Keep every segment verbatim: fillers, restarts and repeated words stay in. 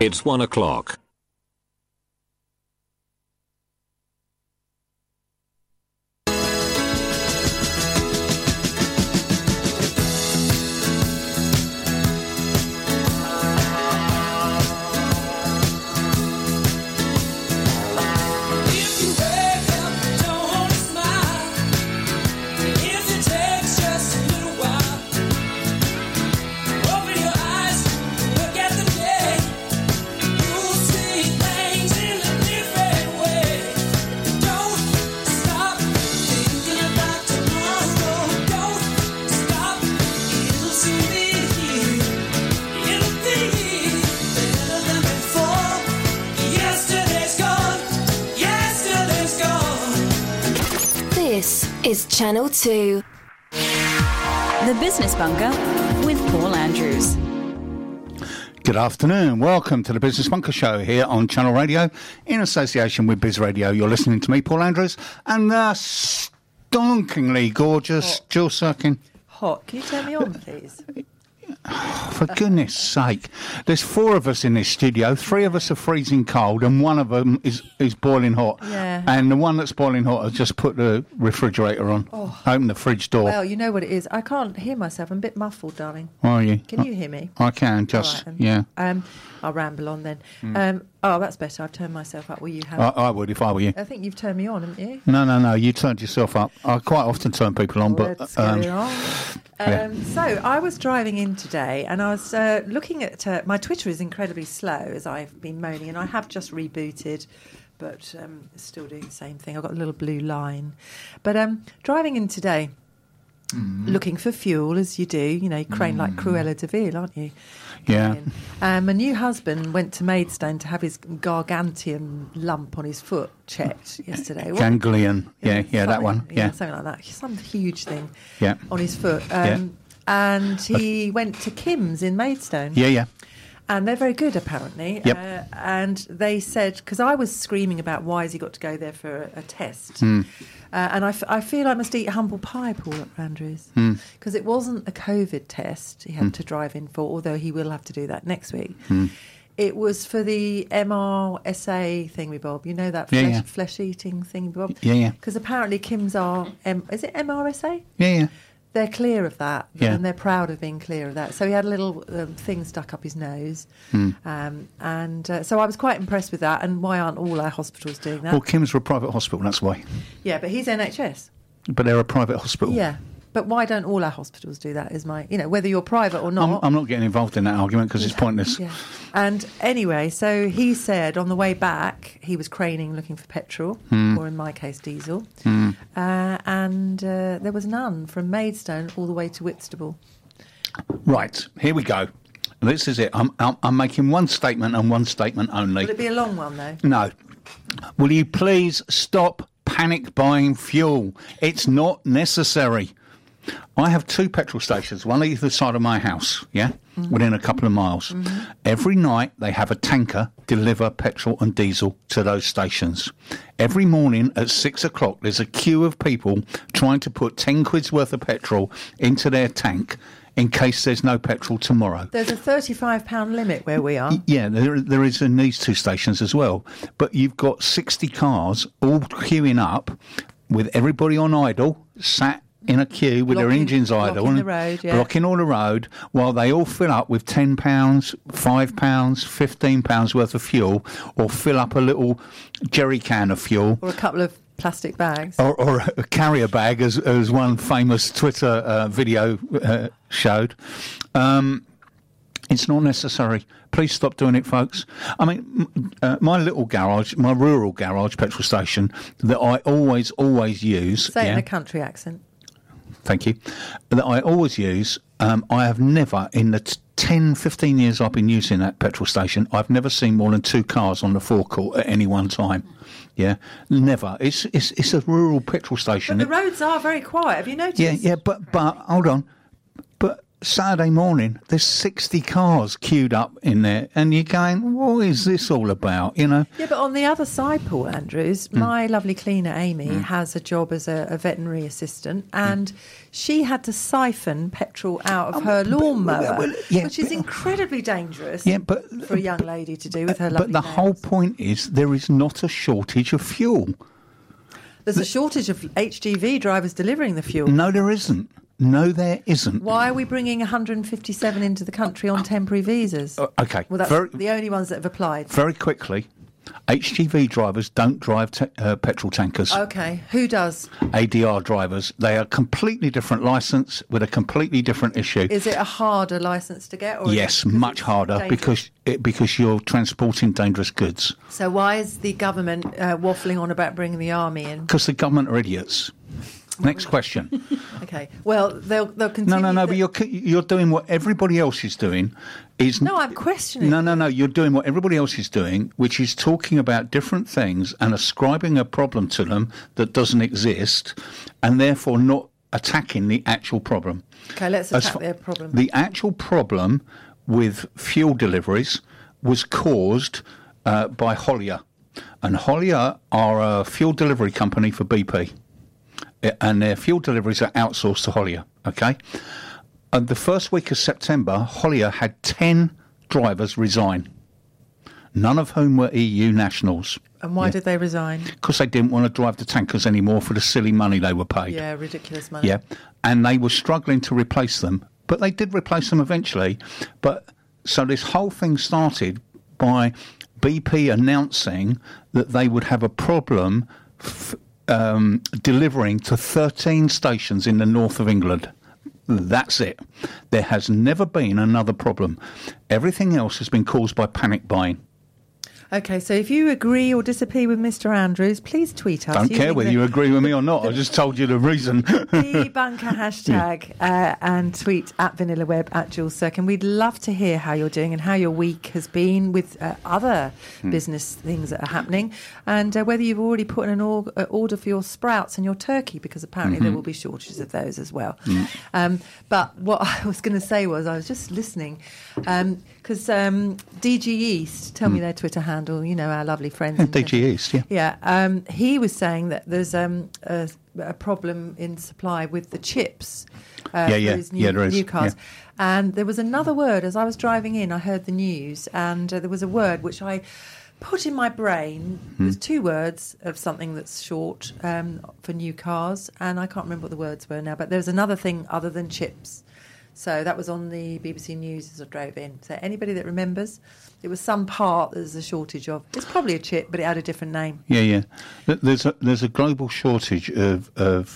It's one o'clock. Is Channel two. The Business Bunker with Paul Andrews. Good afternoon. Welcome to the Business Bunker Show here on Channel Radio in association with Biz Radio. You're listening to me, Paul Andrews, and the stonkingly gorgeous Hot. Jill Sirkin. Hot. Can you turn me on, please? For goodness sake. There's four of us in this studio. Three of us are freezing cold and one of them is, is boiling hot. Yeah. And the one that's boiling hot has just put the refrigerator on. Oh. Open the fridge door. Well, you know what it is. I can't hear myself. I'm a bit muffled, darling. Are you? Can you hear me? I can, just, All right, yeah. Um, I'll ramble on then. Mm. Um, oh, that's better. I've turned myself up. Will you have? I, I would if I were you. I think you've turned me on, haven't you? No, no, no. You turned yourself up. I quite often turn people on, Let's but... get Um, it on. Yeah. Um, so I was driving in today and I was uh, looking at... Uh, my Twitter is incredibly slow, as I've been moaning, and I have just rebooted, but um, it's still doing the same thing. I've got a little blue line. But um, driving in today, mm. looking for fuel, as you do, you know, you crane mm. like Cruella de Vil, aren't you? Yeah. Um, my new husband went to Maidstone to have his gargantuan lump on his foot checked yesterday. Ganglion. Yeah, yeah, yeah that one. Yeah. yeah. Something like that. Some huge thing yeah. on his foot. Um, yeah. And he went to Kim's in Maidstone. Yeah, yeah. And they're very good, apparently. Yep. Uh, and they said, because I was screaming about why has he got to go there for a, a test. Mm. Uh, and I, f- I feel I must eat humble pie, Paul Andrews, because mm. it wasn't a COVID test he had mm. to drive in for, although he will have to do that next week. Mm. It was for the M R S A thingy, Bob. You know that flesh, yeah, yeah. flesh eating thingy, Bob? Yeah, yeah. Because apparently Kim's are, M- is it M R S A? Yeah, yeah. They're clear of that, yeah. and they're proud of being clear of that. So he had a little um, thing stuck up his nose, mm. um, and uh, so I was quite impressed with that. And why aren't all our hospitals doing that? Well, Kim's are a private hospital, that's why. Yeah, but he's N H S. But they're a private hospital. Yeah, but why don't all our hospitals do that? Is my, you know, whether you're private or not. I'm, I'm not getting involved in that argument because it's pointless. Yeah. And anyway, so he said on the way back he was craning looking for petrol, mm. or in my case diesel, mm. uh, and uh, there was none from Maidstone all the way to Whitstable. Right, here we go. This is it. I'm, I'm, I'm making one statement and one statement only. Will it be a long one though? No. Will you please stop panic buying fuel? It's not necessary. I have two petrol stations, one either side of my house, yeah, mm-hmm. within a couple of miles. Mm-hmm. Every night they have a tanker deliver petrol and diesel to those stations. Every morning at six o'clock there's a queue of people trying to put ten quid's worth of petrol into their tank in case there's no petrol tomorrow. There's a thirty-five pound limit where we are. Yeah, there, there is in these two stations as well. But you've got sixty cars all queuing up with everybody on idle, sat in a queue with blocking, their engines idle, blocking the road, yeah. blocking all the road, while they all fill up with ten pounds, five pounds, fifteen pounds worth of fuel, or fill up a little jerry can of fuel. Or a couple of plastic bags. Or, or a carrier bag, as, as one famous Twitter uh, video uh, showed. Um, it's not necessary. Please stop doing it, folks. I mean, uh, my little garage, my rural garage petrol station that I always, always use. Say it yeah, in a country accent. Thank you. That I always use. Um, I have never, in the t- ten, fifteen years I've been using that petrol station, I've never seen more than two cars on the forecourt at any one time. Yeah, never. It's it's it's a rural petrol station. But the roads are very quiet. Have you noticed? Yeah, yeah. But but hold on. But Saturday morning, there's sixty cars queued up in there, and you're going, what is this all about, you know? Yeah, but on the other side, Paul Andrews, mm. my lovely cleaner Amy mm. has a job as a, a veterinary assistant, and mm. she had to siphon petrol out of oh, her lawnmower, well, well, yeah, which is but, incredibly dangerous yeah, but, for a young but, lady to do with her lovely But the nails. whole point is there is not a shortage of fuel. There's a shortage of H G V drivers delivering the fuel. No, there isn't. No, there isn't. Why are we bringing one hundred fifty-seven into the country on temporary visas? Uh, okay. Well, that's very, the only ones that have applied. Very quickly, H G V drivers don't drive te- uh, petrol tankers. Okay. Who does? A D R drivers. They are a completely different licence with a completely different issue. Is it a harder licence to get? Or yes, much harder dangerous? because it, because you're transporting dangerous goods. So why is the government uh, waffling on about bringing the army in? Because the government are idiots. Next question. Okay. Well, they'll they'll continue. No, no, no. The... But you're you're doing what everybody else is doing. Is no, I'm questioning. No, no, no. You're doing what everybody else is doing, which is talking about different things and ascribing a problem to them that doesn't exist, and therefore not attacking the actual problem. Okay, let's attack their problem. The actual problem with fuel deliveries was caused uh, by Hollier, and Hollier are a fuel delivery company for B P. And their fuel deliveries are outsourced to Hollier, okay? And the first week of September, Hollier had ten drivers resign, none of whom were E U nationals. And why yeah. did they resign? Because they didn't want to drive the tankers anymore for the silly money they were paid. Yeah, ridiculous money. Yeah, and they were struggling to replace them. But they did replace them eventually. But so this whole thing started by B P announcing that they would have a problem f- Um, delivering to thirteen stations in the north of England. That's it. There has never been another problem. Everything else has been caused by panic buying. Okay, so if you agree or disagree with Mister Andrews, please tweet us. Don't care whether the, you agree with me or not. I just told you the reason. The bunker hashtag uh, and tweet at VanillaWeb at Jules Sirkin. We'd love to hear how you're doing and how your week has been with uh, other hmm. business things that are happening, and uh, whether you've already put in an or- uh, order for your sprouts and your turkey, because apparently mm-hmm. there will be shortages of those as well. Mm. Um, but what I was going to say was I was just listening because um, um, D G East, tell mm. me their Twitter handle. You know, our lovely friends. Yeah, D G East, yeah. Yeah, um, he was saying that there's um, a, a problem in supply with the chips. Uh, yeah, yeah, new, yeah, there is. New cars. Yeah. And there was another word, as I was driving in, I heard the news, and uh, there was a word which I put in my brain. Hmm. There's two words of something that's short um, for new cars, and I can't remember what the words were now, but there's another thing other than chips. So that was on the B B C News as I drove in. So anybody that remembers, it was some part there's a shortage of. It's probably a chip, but it had a different name. Yeah, yeah. There's a there's a global shortage of of,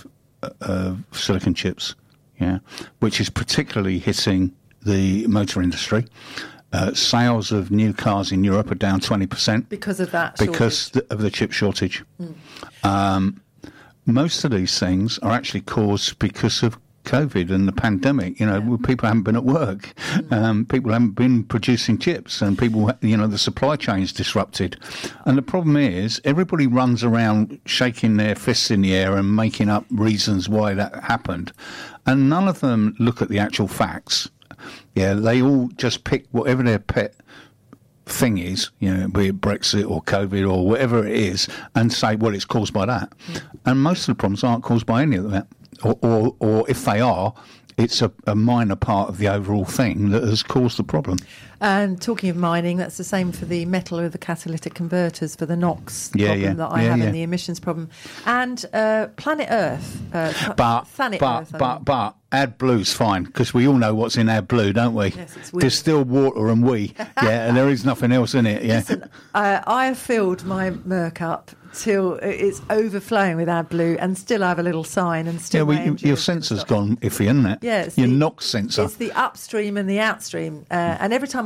of silicon chips, yeah, which is particularly hitting the motor industry. Uh, sales of new cars in Europe are down twenty percent because of that. Because shortage. of the chip shortage. Mm. Um, most of these things are actually caused because of COVID and the pandemic. You know, yeah. people haven't been at work. Mm. Um, people haven't been producing chips, and people, you know, the supply chain's disrupted. And the problem is, everybody runs around shaking their fists in the air and making up reasons why that happened, and none of them look at the actual facts. Yeah, they all just pick whatever their pet thing is, you know, be it Brexit or COVID or whatever it is, and say, well, it's caused by that. Mm. And most of the problems aren't caused by any of that. Or, or, or if they are, it's a, a minor part of the overall thing that has caused the problem. And talking of mining, that's the same for the metal or the catalytic converters for the NOx yeah, problem yeah. that I yeah, have yeah. and the emissions problem. And uh, Planet Earth. Uh, but, Planet but, Earth, but, but, AdBlue's fine, because we all know what's in AdBlue, don't we? Yes, it's weird. There's still water and we, yeah, and there is nothing else in it, yeah. Listen, uh, I have filled my Merc up till it's overflowing with AdBlue, and still I have a little sign, and still yeah, well, my you, engine your is sensor's stopped. gone iffy, isn't it? Yeah, it's your the, NOx sensor. It's the upstream and the outstream, uh, and every time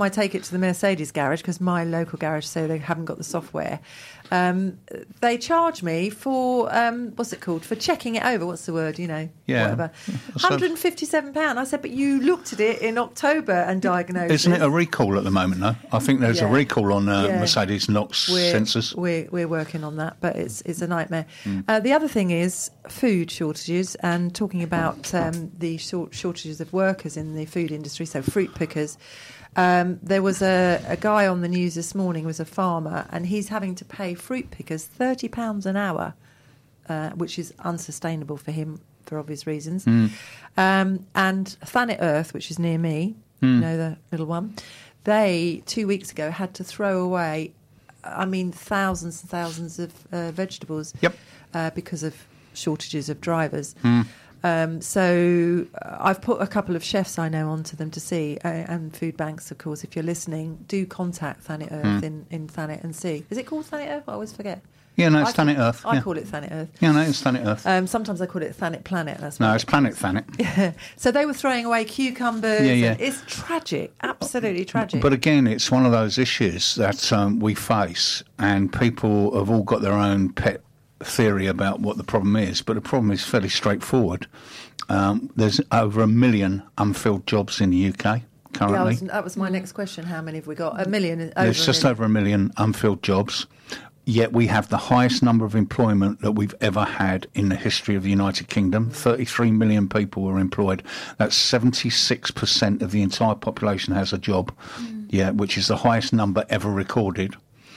time I take it to the Mercedes garage, because my local garage say they haven't got the software, um, they charge me for, um, what's it called, for checking it over. What's the word, you know, Yeah. whatever. one hundred fifty-seven pounds. I said, but you looked at it in October and diagnosed Isn't it. it a recall at the moment, though? I think there's Yeah. a recall on uh, Yeah. Mercedes NOx We're, sensors. We're, we're working on that, but it's it's a nightmare. Mm. Uh, the other thing is food shortages, and talking about um, the short shortages of workers in the food industry, so fruit pickers. Um, there was a, a guy on the news this morning, was a farmer, and he's having to pay fruit pickers thirty pounds an hour, uh, which is unsustainable for him for obvious reasons. Mm. Um, and Thanet Earth, which is near me, Mm. you know, the little one, they, two weeks ago, had to throw away, I mean, thousands and thousands of uh, vegetables Yep. uh, because of shortages of drivers. Mm. Um, so uh, I've put a couple of chefs I know onto them to see, uh, and food banks, of course. If you're listening, do contact Thanet Earth Mm. in, in Thanet and see. Is it called Thanet Earth? I always forget. Yeah, no, it's I Thanet call- Earth. I yeah. call it Thanet Earth. Yeah, no, it's Thanet Earth. Um, sometimes I call it Thanet Planet. That's no, what it's Planet Thanet. Yeah. So they were throwing away cucumbers. Yeah, yeah. And it's tragic, absolutely tragic. But again, it's one of those issues that um, we face, and people have all got their own pet theory about what the problem is, but the problem is fairly straightforward. Um, there's over a million unfilled jobs in the U K yeah, I currently. was, that was my next question. How many have we got? A million. Over There's a just million. over a million unfilled jobs, yet we have the highest number of employment that we've ever had in the history of the United Kingdom. thirty-three million people were employed. That's seventy-six percent of the entire population has a job, mm. yeah, which is the highest number ever recorded.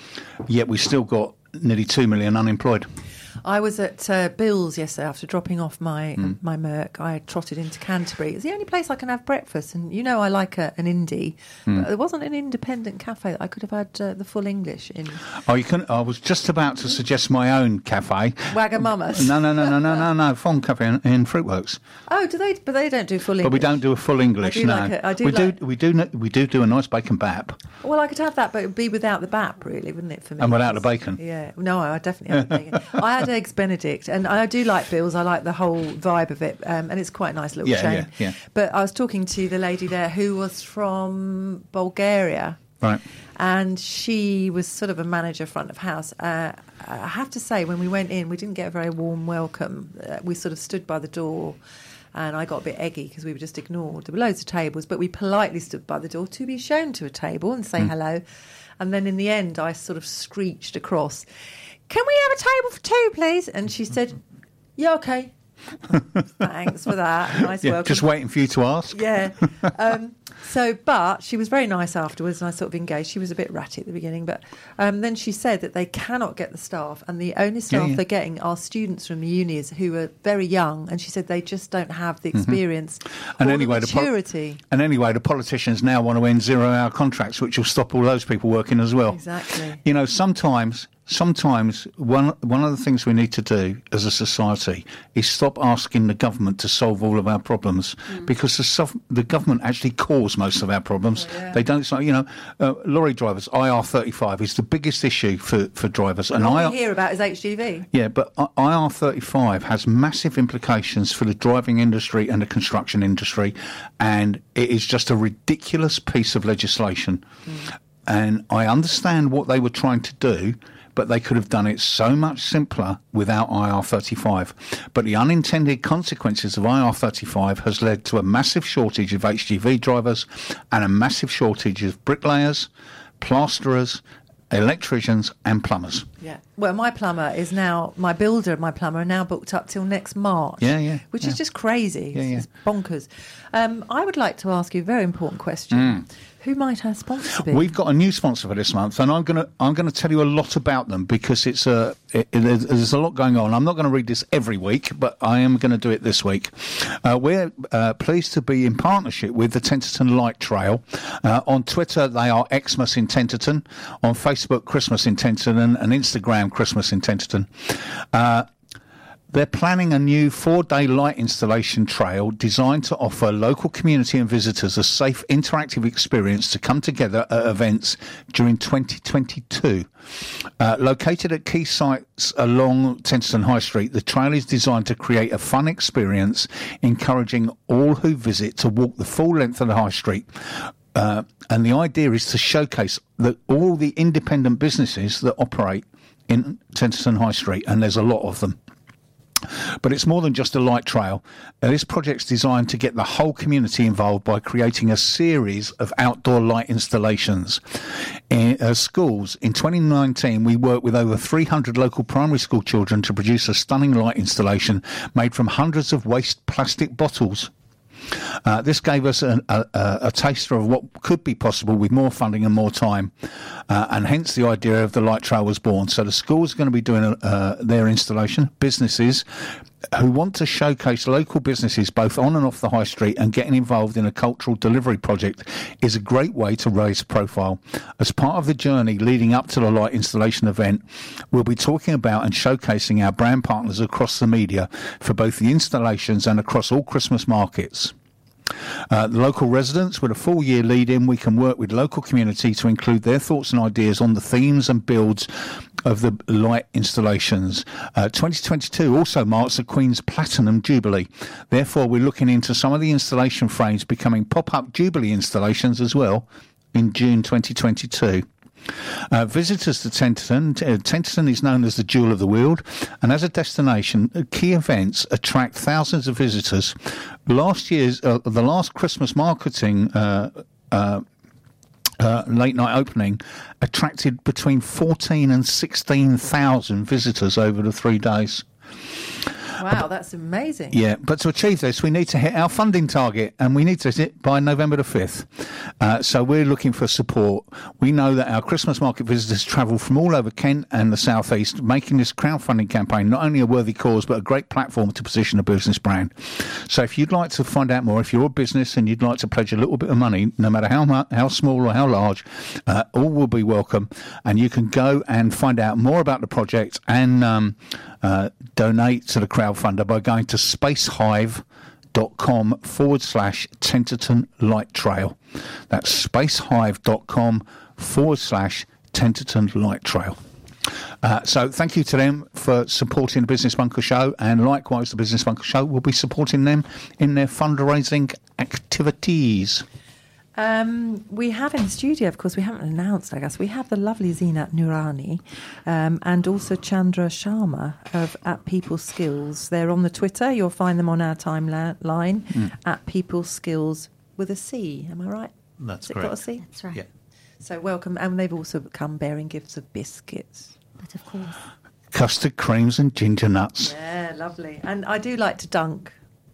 Yet we still got nearly two million unemployed. I was at uh, Bill's yesterday after dropping off my Mm. my Merc. I trotted into Canterbury. It's the only place I can have breakfast, and you know I like a, an indie. Mm. But there wasn't an independent cafe that I could have had uh, the full English in. Oh, you can. I was just about to suggest my own cafe. Wagamama's. No, no, no, no, no, no, no. Fond Cafe in, in Fruitworks. Oh, do they? But they don't do full English. But we don't do a full English. I do no, like it. I do we like- do. We do. kn- We do do a nice bacon bap. Well, I could have that, but it would be without the bap, really, wouldn't it, for me? And without the bacon. Yeah. No, I definitely have the bacon. I had eggs Benedict, and I do like Bill's. I like the whole vibe of it, um, and it's quite a nice little Yeah, chain. yeah, yeah. But I was talking to the lady there who was from Bulgaria. Right. And she was sort of a manager front of house. Uh, I have to say, when we went in, we didn't get a very warm welcome. Uh, we sort of stood by the door, and I got a bit eggy because we were just ignored. There were loads of tables, but we politely stood by the door to be shown to a table and say Mm. hello. And then in the end, I sort of screeched across, "Can we have a table for two, please?" And she said, "Yeah, okay." Thanks for that. Nice Yeah, welcome. just waiting for you to ask. Yeah. Um, so, but she was very nice afterwards, and I sort of engaged. She was a bit ratty at the beginning, but um, then she said that they cannot get the staff, and the only staff Yeah, yeah. they're getting are students from the unis who are very young, and she said they just don't have the experience And or anyway, the the pol- maturity. And anyway, the politicians now want to end zero-hour contracts, which will stop all those people working as well. Exactly. You know, sometimes, sometimes one one of the things we need to do as a society is stop asking the government to solve all of our problems, Mm. because the, sov- the government actually cause most of our problems. Oh, yeah. They don't. So, you know, uh, lorry drivers, I R thirty-five is the biggest issue for for drivers, and All I. we hear about is H G V. Yeah, but I R thirty-five has massive implications for the driving industry and the construction industry, and it is just a ridiculous piece of legislation. Mm. And I understand what they were trying to do, but they could have done it so much simpler without I R thirty-five. But the unintended consequences of I R thirty-five has led to a massive shortage of H G V drivers and a massive shortage of bricklayers, plasterers, electricians and plumbers. Yeah. Well, my plumber is now, my builder and my plumber are now booked up till next March. Yeah, yeah, Which yeah. is just crazy. Yeah, it's, yeah. it's bonkers. Um, I would like to ask you a very important question. Who might our sponsor be? We've got a new sponsor for this month, and I'm going to I'm going to tell you a lot about them because it's a it, it, there's- there's a lot going on. I'm not going to read this every week, but I am going to do it this week. Uh, we're uh, pleased to be in partnership with the Tenterton Light Trail. Uh, on Twitter, they are Xmas in Tenterton. On Facebook, Christmas in Tenterton, and, and Instagram, Christmas in Tenterton. Uh, They're planning a new four-day light installation trail designed to offer local community and visitors a safe, interactive experience to come together at events during twenty twenty-two. Uh, located at key sites along Tenterton High Street, the trail is designed to create a fun experience, encouraging all who visit to walk the full length of the High Street. Uh, and the idea is to showcase that all the independent businesses that operate in Tenterton High Street, and there's a lot of them. But it's more than just a light trail. Uh, this project's designed to get the whole community involved by creating a series of outdoor light installations. In uh, schools, in twenty nineteen, we worked with over three hundred local primary school children to produce a stunning light installation made from hundreds of waste plastic bottles. Uh, this gave us an, a, a, a taster of what could be possible with more funding and more time, uh, and hence the idea of the light trail was born. So the school's going to be doing uh, their installation. Businesses who want to showcase local businesses both on and off the high street and getting involved in a cultural delivery project is a great way to raise profile. As part of the journey leading up to the light installation event, we'll be talking about and showcasing our brand partners across the media for both the installations and across all Christmas markets. Uh, the local residents, with a full year lead-in, we can work with local community to include their thoughts and ideas on the themes and builds of the light installations. Uh, twenty twenty-two also marks the Queen's Platinum Jubilee. Therefore, we're looking into some of the installation frames becoming pop-up Jubilee installations as well in June twenty twenty-two. Uh, visitors to Tenterton, uh, Tenterton is known as the Jewel of the Weald, and as a destination, uh, key events attract thousands of visitors. Last year's, uh, the last Christmas marketing uh, uh, uh, late night opening attracted between fourteen and sixteen thousand visitors over the three days. Wow, that's amazing. Yeah, but to achieve this, we need to hit our funding target, and we need to hit it by November the fifth. Uh, so we're looking for support. We know that our Christmas market visitors travel from all over Kent and the South East, making this crowdfunding campaign not only a worthy cause, but a great platform to position a business brand. So if you'd like to find out more, if you're a business and you'd like to pledge a little bit of money, no matter how mu- how small or how large, uh, all will be welcome. And you can go and find out more about the project and um, uh, donate to the crowdfunder by going to spacehive.com forward slash Tenterton Light Trail. That's spacehive.com forward slash Tenterton Light Trail. Uh, so thank you to them for supporting the Business Bunker Show, and likewise the Business Bunker Show will be supporting them in their fundraising activities. Um, we have in the studio, of course, we haven't announced, I guess, we have the lovely Zeenat Noorani um, and also Chandra Sharma of At People Skills. They're on the Twitter. You'll find them on our timeline, mm. At People Skills with a C. Am I right? That's Has correct. It got a C? That's right. Yeah. So welcome. And they've also come bearing gifts of biscuits. But of course. Custard creams and ginger nuts. Yeah, lovely. And I do like to dunk.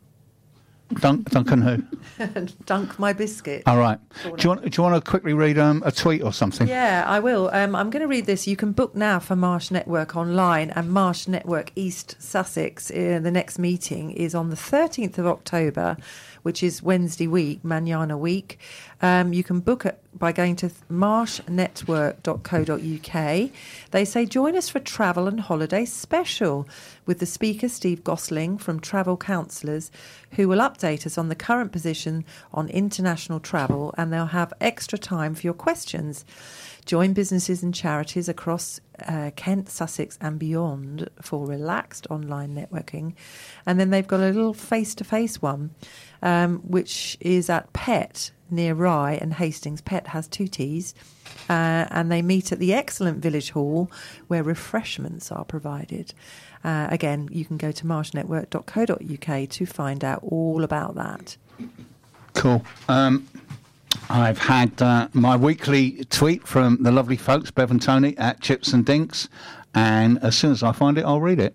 Dunk, Duncan who? Dunk my biscuit. All right. Do you want, do you want to quickly read um, a tweet or something? Yeah, I will. Um, I'm going to read this. You can book now for Marsh Network online, and Marsh Network East Sussex. Uh, the next meeting is on the thirteenth of October, which is Wednesday week, Manana week. Um, you can book it by going to marsh network dot co dot uk. They say, join us for Travel and Holiday Special with the speaker, Steve Gosling, from Travel Counsellors, who will update us on the current position on international travel, and they'll have extra time for your questions. Join businesses and charities across uh, Kent, Sussex and beyond for relaxed online networking. And then they've got a little face-to-face one, um, which is at Pet, near Rye and Hastings. Pet has two T's. Uh, and they meet at the excellent Village Hall, where refreshments are provided. Uh, again, you can go to marsh network dot co dot uk to find out all about that. Cool. Um, I've had uh, my weekly tweet from the lovely folks, Bev and Tony at Chips and Dinks, and as soon as I find it, I'll read it.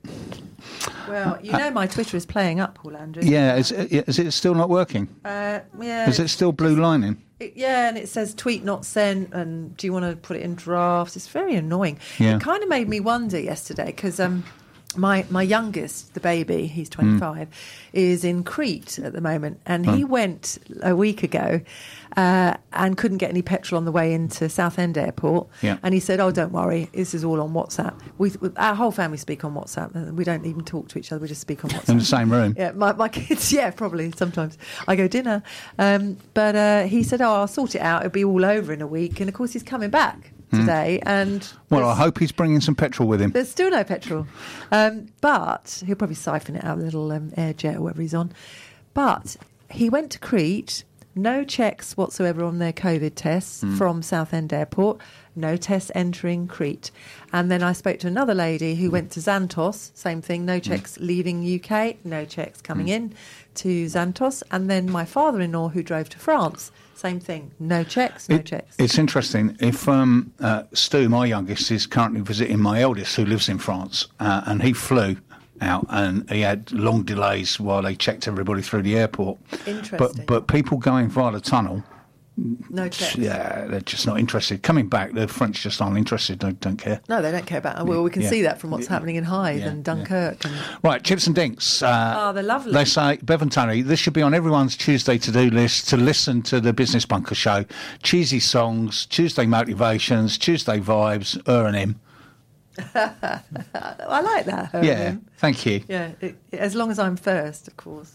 Well, you know my Twitter is playing up, Paul Andrew. Yeah, is it, is it still not working? Uh, yeah. Is it still blue lining? It, yeah, and it says tweet not sent, and do you want to put it in drafts? It's very annoying. Yeah. It kind of made me wonder yesterday, because um, my, my youngest, the baby, he's twenty-five, mm. is in Crete at the moment, and he oh. went a week ago uh, and couldn't get any petrol on the way into Southend Airport. Yeah. And he said, oh, don't worry, this is all on WhatsApp. We, our whole family speak on WhatsApp. We don't even talk to each other, we just speak on WhatsApp. In the same room? Yeah, my, my kids, yeah, probably, sometimes. I go dinner. Um, but uh, he said, oh, I'll sort it out, it'll be all over in a week. And, of course, he's coming back today. Mm. And well, I hope he's bringing some petrol with him. There's still no petrol. Um, but he'll probably siphon it out of a little um, air jet or whatever he's on. But he went to Crete, no checks whatsoever on their COVID tests Mm. from Southend Airport, no tests entering Crete. And then I spoke to another lady who went to Xanthos, same thing, no checks leaving U K, no checks coming in to Xanthos. And then my father-in-law who drove to France, same thing, no checks, no It- checks. It's interesting. If um, uh, Stu, my youngest, is currently visiting my eldest, who lives in France, uh, and he flew out, and he had long delays while they checked everybody through the airport. Interesting. But but people going via the tunnel, No checks. yeah, they're just not interested. Coming back, the French just aren't interested. They don't care. No, they don't care about. Well, we can Yeah. see that from what's Yeah. happening in Hythe Yeah. and Dunkirk. And Right, Chips and Dinks. Uh, Oh, they're lovely. They say, Bev and Tony, this should be on everyone's Tuesday to-do list to listen to the Business Bunker show. Cheesy songs, Tuesday motivations, Tuesday vibes, her and him. I like that. her and Yeah, him. thank you. Yeah, it, as long as I'm first, of course.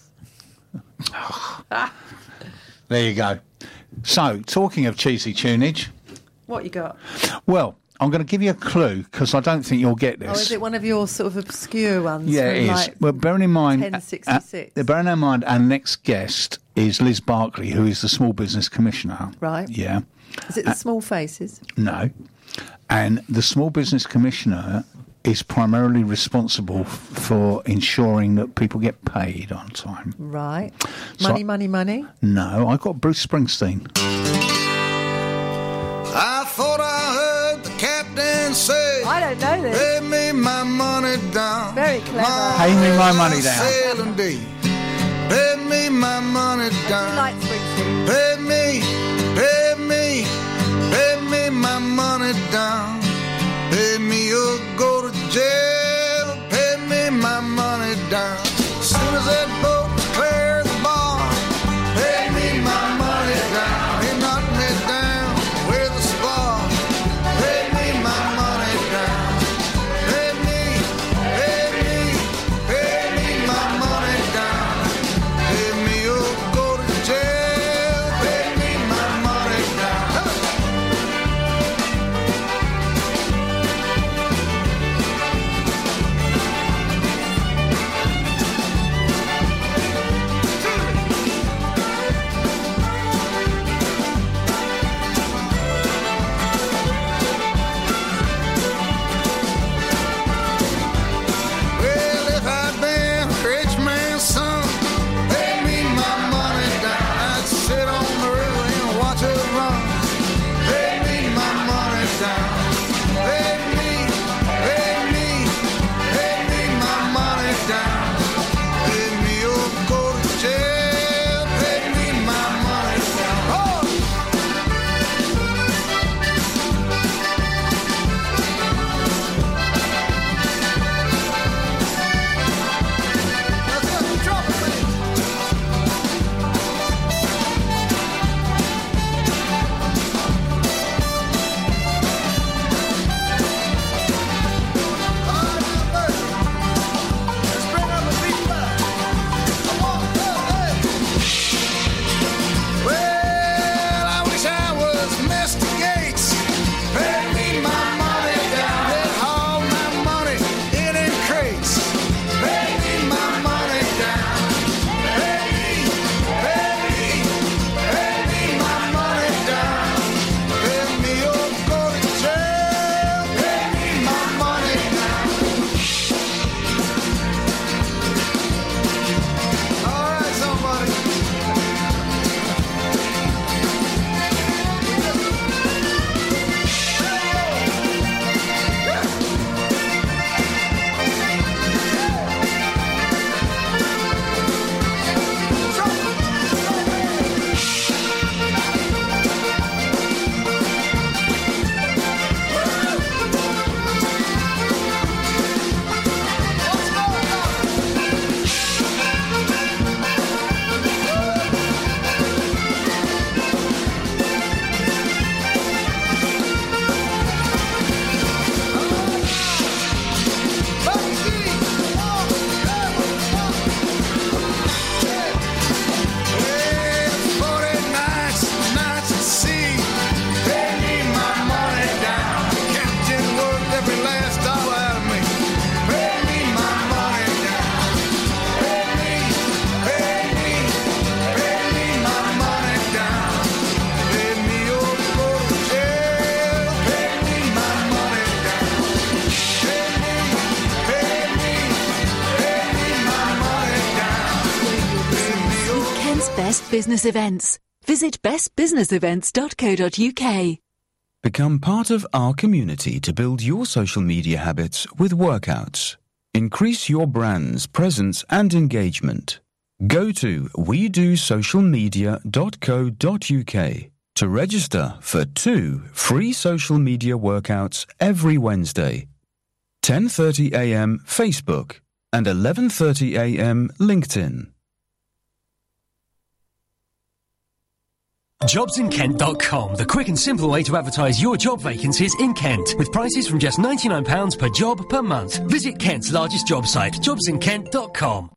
There you go. So, talking of cheesy tunage, What you got? well, I'm going to give you a clue because I don't think you'll get this. Oh, is it one of your sort of obscure ones? Yeah, from it is. like Well, bearing in mind, ten sixty-six. uh, bearing in mind, our next guest is Liz Barkley, who is the Small Business Commissioner. Right. Yeah. Is it the small faces? No. And the Small Business Commissioner is primarily responsible f- for ensuring that people get paid on time. Right. So- Money, money, money. No, I got Bruce Springsteen. I thought I heard the captain say, I don't know this. pay me my money down. Very clever. Pay me my money down. Sailing deep. Pay me my money I down. do like Springsteen. Pay me, pay me, pay me my money down. Pay me or go to jail. Pay me my money down. As soon as that boat clears the bar, pay me my money down. He knocked me down with a spar. Pay me my money down. Pay me, pay me, pay me my money down. Pay me or go to jail. Pay me my money down. Best Business Events. Visit best business events dot co dot uk. Become part of our community to build your social media habits with Workouts. Increase your brand's presence and engagement. Go to we do social media dot co dot uk to register for two free social media workouts every Wednesday. ten thirty a m Facebook and eleven thirty a m LinkedIn. jobs in kent dot com, the quick and simple way to advertise your job vacancies in Kent, with prices from just ninety-nine pounds per job per month. Visit Kent's largest job site, jobs in kent dot com.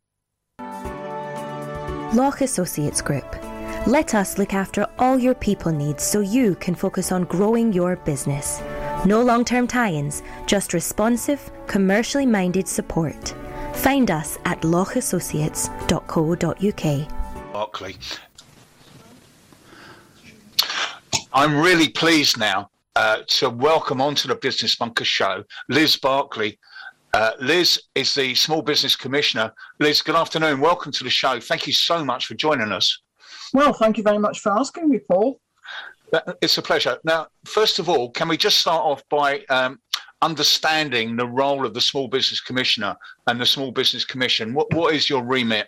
Loch Associates Group. Let us look after all your people needs so you can focus on growing your business. No long-term tie-ins, just responsive, commercially minded support. Find us at loch associates dot co dot uk. Barclay. I'm really pleased now uh, to welcome onto the Business Bunker show Liz Barclay. Uh, Liz is the Small Business Commissioner. Liz, good afternoon. Welcome to the show. Thank you so much for joining us. Well, thank you very much for asking me, Paul. It's a pleasure. Now, first of all, can we just start off by um, understanding the role of the Small Business Commissioner and the Small Business Commission? What, what is your remit?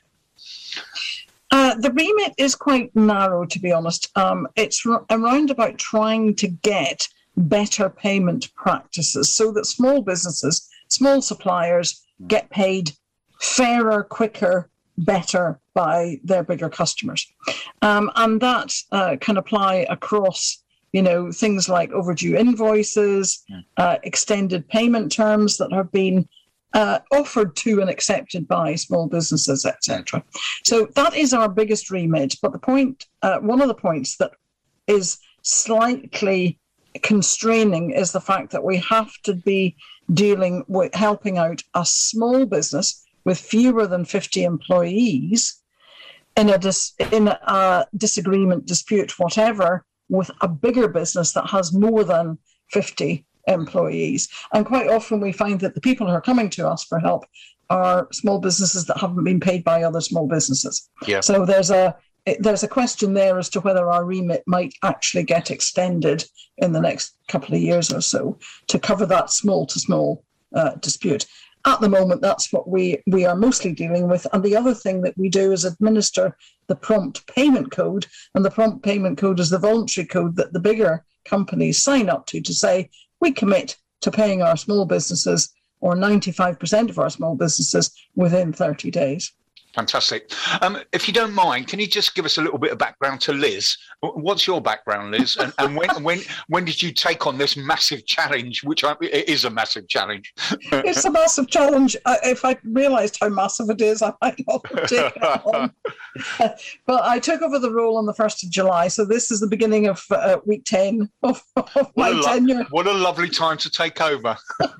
Uh, the remit is quite narrow, to be honest. Um, it's r- around about trying to get better payment practices so that small businesses, small suppliers get paid fairer, quicker, better by their bigger customers. Um, and that uh, can apply across, you know, things like overdue invoices, uh, extended payment terms that have been Uh, offered to and accepted by small businesses, et cetera. So that is our biggest remit. But the point, uh, one of the points that is slightly constraining is the fact that we have to be dealing with helping out a small business with fewer than fifty employees in a dis- in a disagreement, dispute, whatever, with a bigger business that has more than fifty employees. And quite often we find that the people who are coming to us for help are small businesses that haven't been paid by other small businesses. Yeah. So there's a there's a question there as to whether our remit might actually get extended in the next couple of years or so to cover that small to small uh, dispute. At the moment, that's what we, we are mostly dealing with. And the other thing that we do is administer the prompt payment code. And the prompt payment code is the voluntary code that the bigger companies sign up to to say, we commit to paying our small businesses or ninety-five percent of our small businesses within thirty days. Fantastic. Um, if you don't mind, can you just give us a little bit of background to Liz? What's your background, Liz? And, and when when when did you take on this massive challenge, which I, it is a massive challenge? It's a massive challenge. I, if I realised how massive it is, I might not have taken it on. But I took over the role on the first of July, so this is the beginning of uh, week ten of, of my what lo- tenure. What a lovely time to take over.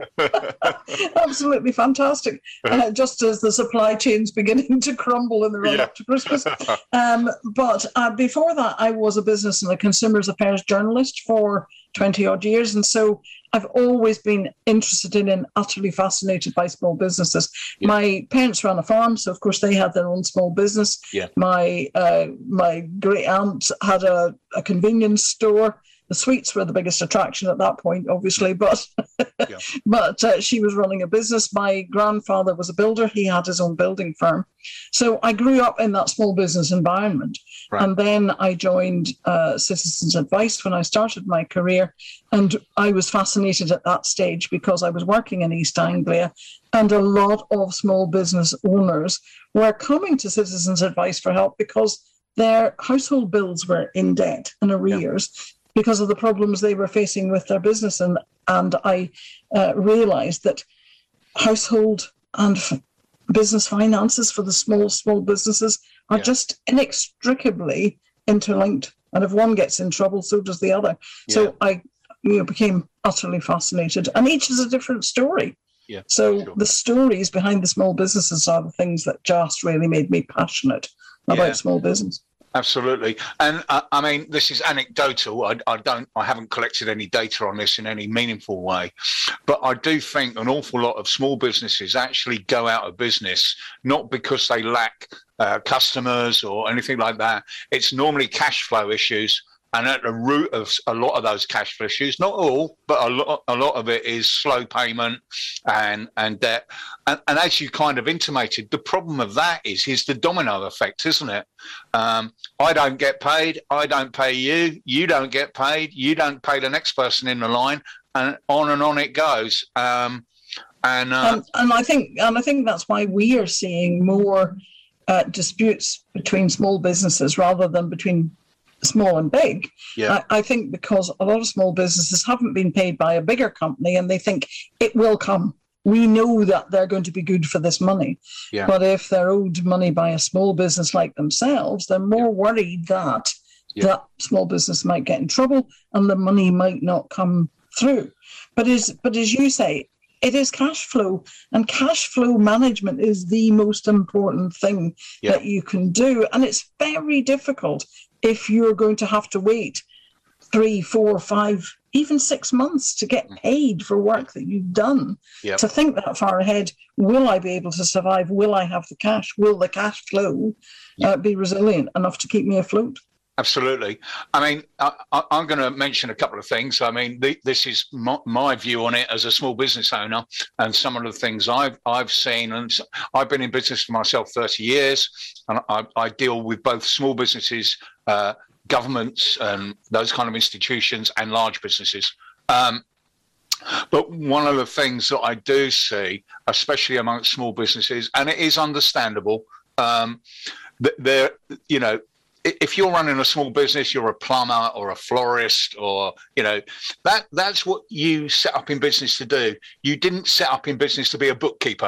Absolutely fantastic. Uh, just as the supply chain's beginning to crumble in the run up Yeah. to Christmas. Um, but uh, before that, I was a business and a consumers affairs journalist for twenty odd years. And so I've always been interested in and utterly fascinated by small businesses. Yeah. My parents ran a farm, so of course they had their own small business. Yeah. My uh, my great aunt had a, a convenience store. The sweets were the biggest attraction at that point, obviously, but Yeah. but uh, she was running a business. My grandfather was a builder. He had his own building firm. So I grew up in that small business environment. Right. And then I joined uh, Citizens Advice when I started my career. And I was fascinated at that stage because I was working in East Anglia and a lot of small business owners were coming to Citizens Advice for help because their household bills were in debt and arrears. Yeah. Because of the problems they were facing with their business. And, and I uh, realised that household and f- business finances for the small, small businesses are yeah. just inextricably interlinked. And if one gets in trouble, so does the other. Yeah. So I you know, became utterly fascinated. And each is a different story. Yeah, so sure. The stories behind the small businesses are the things that just really made me passionate about yeah. small business. Absolutely. And uh, I mean, this is anecdotal. I, I don't, I haven't collected any data on this in any meaningful way. But I do think an awful lot of small businesses actually go out of business, not because they lack uh, customers or anything like that. It's normally cash flow issues. And at the root of a lot of those cash flow issues, not all, but a lot, a lot of it is slow payment and and debt. And, and as you kind of intimated, the problem of that is is the domino effect, isn't it? Um, I don't get paid, I don't pay you, you don't get paid, you don't pay the next person in the line, and on and on it goes. Um, and, uh, and and I think and I think that's why we are seeing more uh, disputes between small businesses rather than between small and big. Yeah. I, I think because a lot of small businesses haven't been paid by a bigger company and they think it will come. We know that they're going to be good for this money. Yeah. But if they're owed money by a small business like themselves, they're more worried that Yeah. that small business might get in trouble and the money might not come through. But as, but as you say, it is cash flow, and cash flow management is the most important thing Yeah. that you can do. And it's very difficult if you're going to have to wait three, four, five, even six months to get paid for work that you've done. Yep. To think that far ahead, will I be able to survive? Will I have the cash? Will the cash flow uh, be resilient enough to keep me afloat? Absolutely. I mean, I, I, I'm going to mention a couple of things. I mean, the, this is my, my view on it as a small business owner, and some of the things I've I've seen. And I've been in business for myself thirty years, and I, I deal with both small businesses, uh, governments, and those kind of institutions, and large businesses. Um, but one of the things that I do see, especially amongst small businesses, and it is understandable, um, that they're, you know, if you're running a small business, you're a plumber or a florist, or, you know, that that's what you set up in business to do. You didn't set up in business to be a bookkeeper.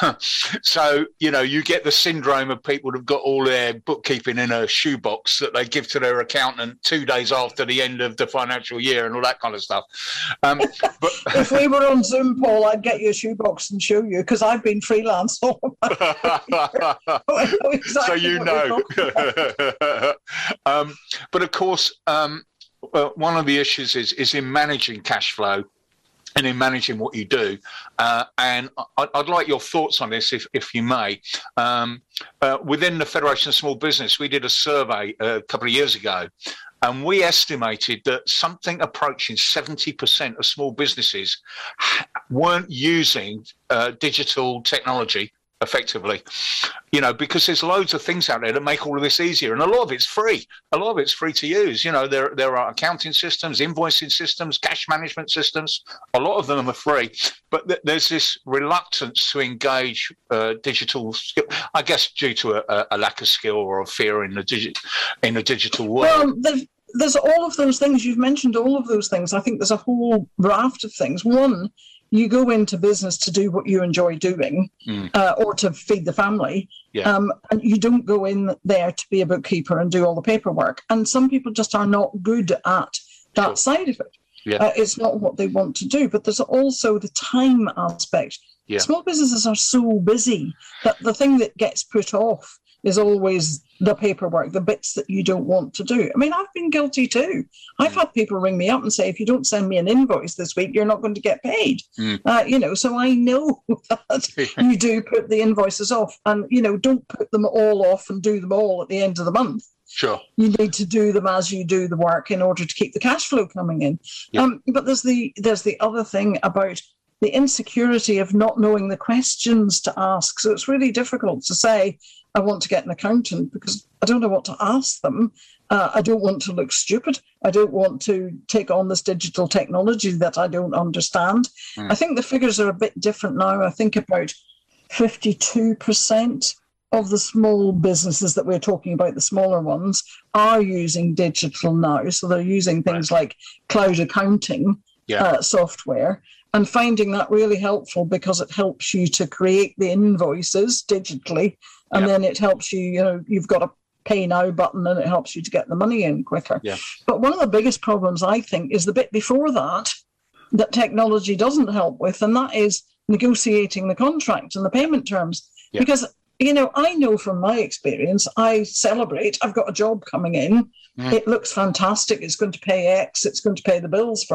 So, you know, you get the syndrome of people who've got all their bookkeeping in a shoebox that they give to their accountant two days after the end of the financial year and all that kind of stuff. Um, but If we were on Zoom, Paul, I'd get you a shoebox and show you, because I've been freelance all of my life. I know exactly So you what know. you're talking about. um, but of course, um, uh, one of the issues is is in managing cash flow and in managing what you do. Uh, and I, I'd like your thoughts on this, if, if you may. Um, uh, within the Federation of Small Business, we did a survey a couple of years ago, and we estimated that something approaching seventy percent of small businesses weren't using uh, digital technology effectively, you know, because there's loads of things out there that make all of this easier, and a lot of it's free. A lot of it's free to use. You know, there there are accounting systems, invoicing systems, cash management systems. A lot of them are free, but th- there's this reluctance to engage uh, digital skill. I guess due to a, a lack of skill or a fear in the digi- in the digital world. Well, there's, there's all of those things. You've mentioned all of those things. I think there's a whole raft of things. One, you go into business to do what you enjoy doing, mm. uh, or to feed the family. Yeah. Um, and you don't go in there to be a bookkeeper and do all the paperwork. And some people just are not good at that sure. side of it. Yeah. Uh, it's not what they want to do. But there's also the time aspect. Yeah. Small businesses are so busy that the thing that gets put off is always the paperwork, the bits that you don't want to do. I mean, I've been guilty too. I've mm. had people ring me up and say, if you don't send me an invoice this week, you're not going to get paid. Mm. Uh, you know, so I know that you do put the invoices off, and, you know, don't put them all off and do them all at the end of the month. Sure. You need to do them as you do the work in order to keep the cash flow coming in. Yeah. Um, but there's the there's the other thing about the insecurity of not knowing the questions to ask. So it's really difficult to say, I want to get an accountant because I don't know what to ask them. Uh, I don't want to look stupid. I don't want to take on this digital technology that I don't understand. Mm. I think the figures are a bit different now. I think about fifty-two percent of the small businesses that we're talking about, the smaller ones, are using digital now. So they're using things right. like cloud accounting yeah. uh, software, and finding that really helpful because it helps you to create the invoices digitally. And yep. then it helps you, you know, you've got a pay now button and it helps you to get the money in quicker. Yeah. But one of the biggest problems, I think, is the bit before that, that technology doesn't help with, and that is negotiating the contract and the payment terms. Yeah. Because, you know, I know from my experience, I celebrate, I've got a job coming in. Mm. It looks fantastic. It's going to pay X. It's going to pay the bills for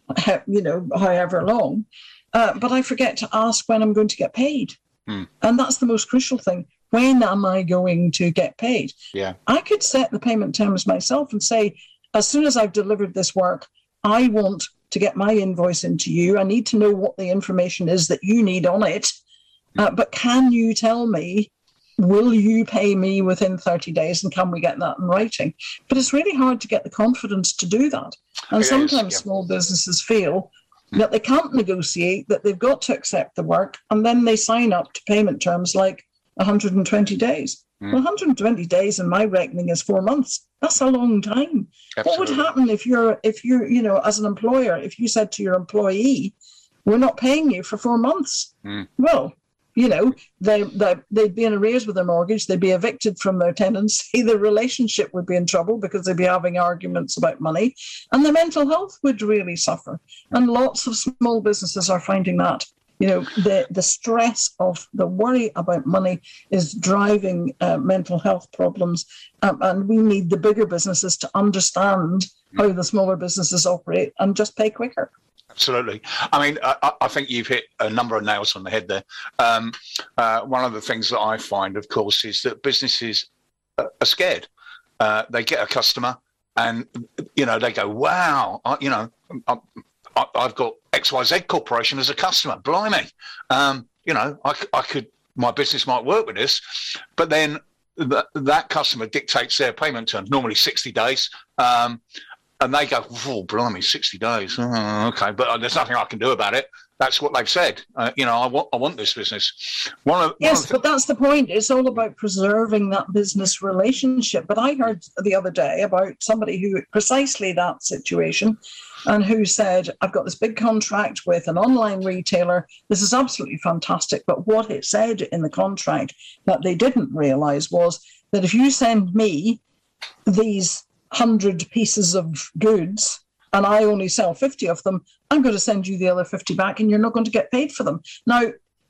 you know, however long, uh, but I forget to ask when I'm going to get paid. Mm. And that's the most crucial thing. When am I going to get paid? Yeah. I could set the payment terms myself and say, as soon as I've delivered this work, I want to get my invoice into you. I need to know what the information is that you need on it. Uh, but can you tell me, will you pay me within thirty days, and can we get that in writing? But it's really hard to get the confidence to do that. And it sometimes is, yeah. small businesses feel that they can't negotiate, that they've got to accept the work, and then they sign up to payment terms like one hundred twenty days. Mm. Well, one hundred twenty days in my reckoning is four months. That's a long time. Absolutely. What would happen if you're, if you're, you know, as an employer, if you said to your employee, we're not paying you for four months? Mm. Well, you know, they, they, they'd be in arrears with their mortgage, they'd be evicted from their tenancy, their relationship would be in trouble because they'd be having arguments about money, and their mental health would really suffer. And lots of small businesses are finding that. You know, the, the stress of the worry about money is driving uh, mental health problems. Um, and we need the bigger businesses to understand how the smaller businesses operate and just pay quicker. Absolutely. I mean, I, I think you've hit a number of nails on the head there. Um, uh, one of the things that I find, of course, is that businesses are scared. Uh, they get a customer and, you know, they go, wow, I, you know, I, I've got X Y Z Corporation as a customer. Blimey. Um, you know, I, I could, my business might work with this, but then th- that customer dictates their payment terms, normally sixty days. Um, and they go, oh, blimey, sixty days. Oh, okay. But there's nothing I can do about it. That's what they've said. Uh, you know, I want, I want this business. One of, yes, one of the- but that's the point. It's all about preserving that business relationship. But I heard the other day about somebody who, precisely that situation, and who said, I've got this big contract with an online retailer. This is absolutely fantastic. But what it said in the contract that they didn't realise was that if you send me these one hundred pieces of goods and I only sell fifty of them, I'm going to send you the other fifty back and you're not going to get paid for them. Now,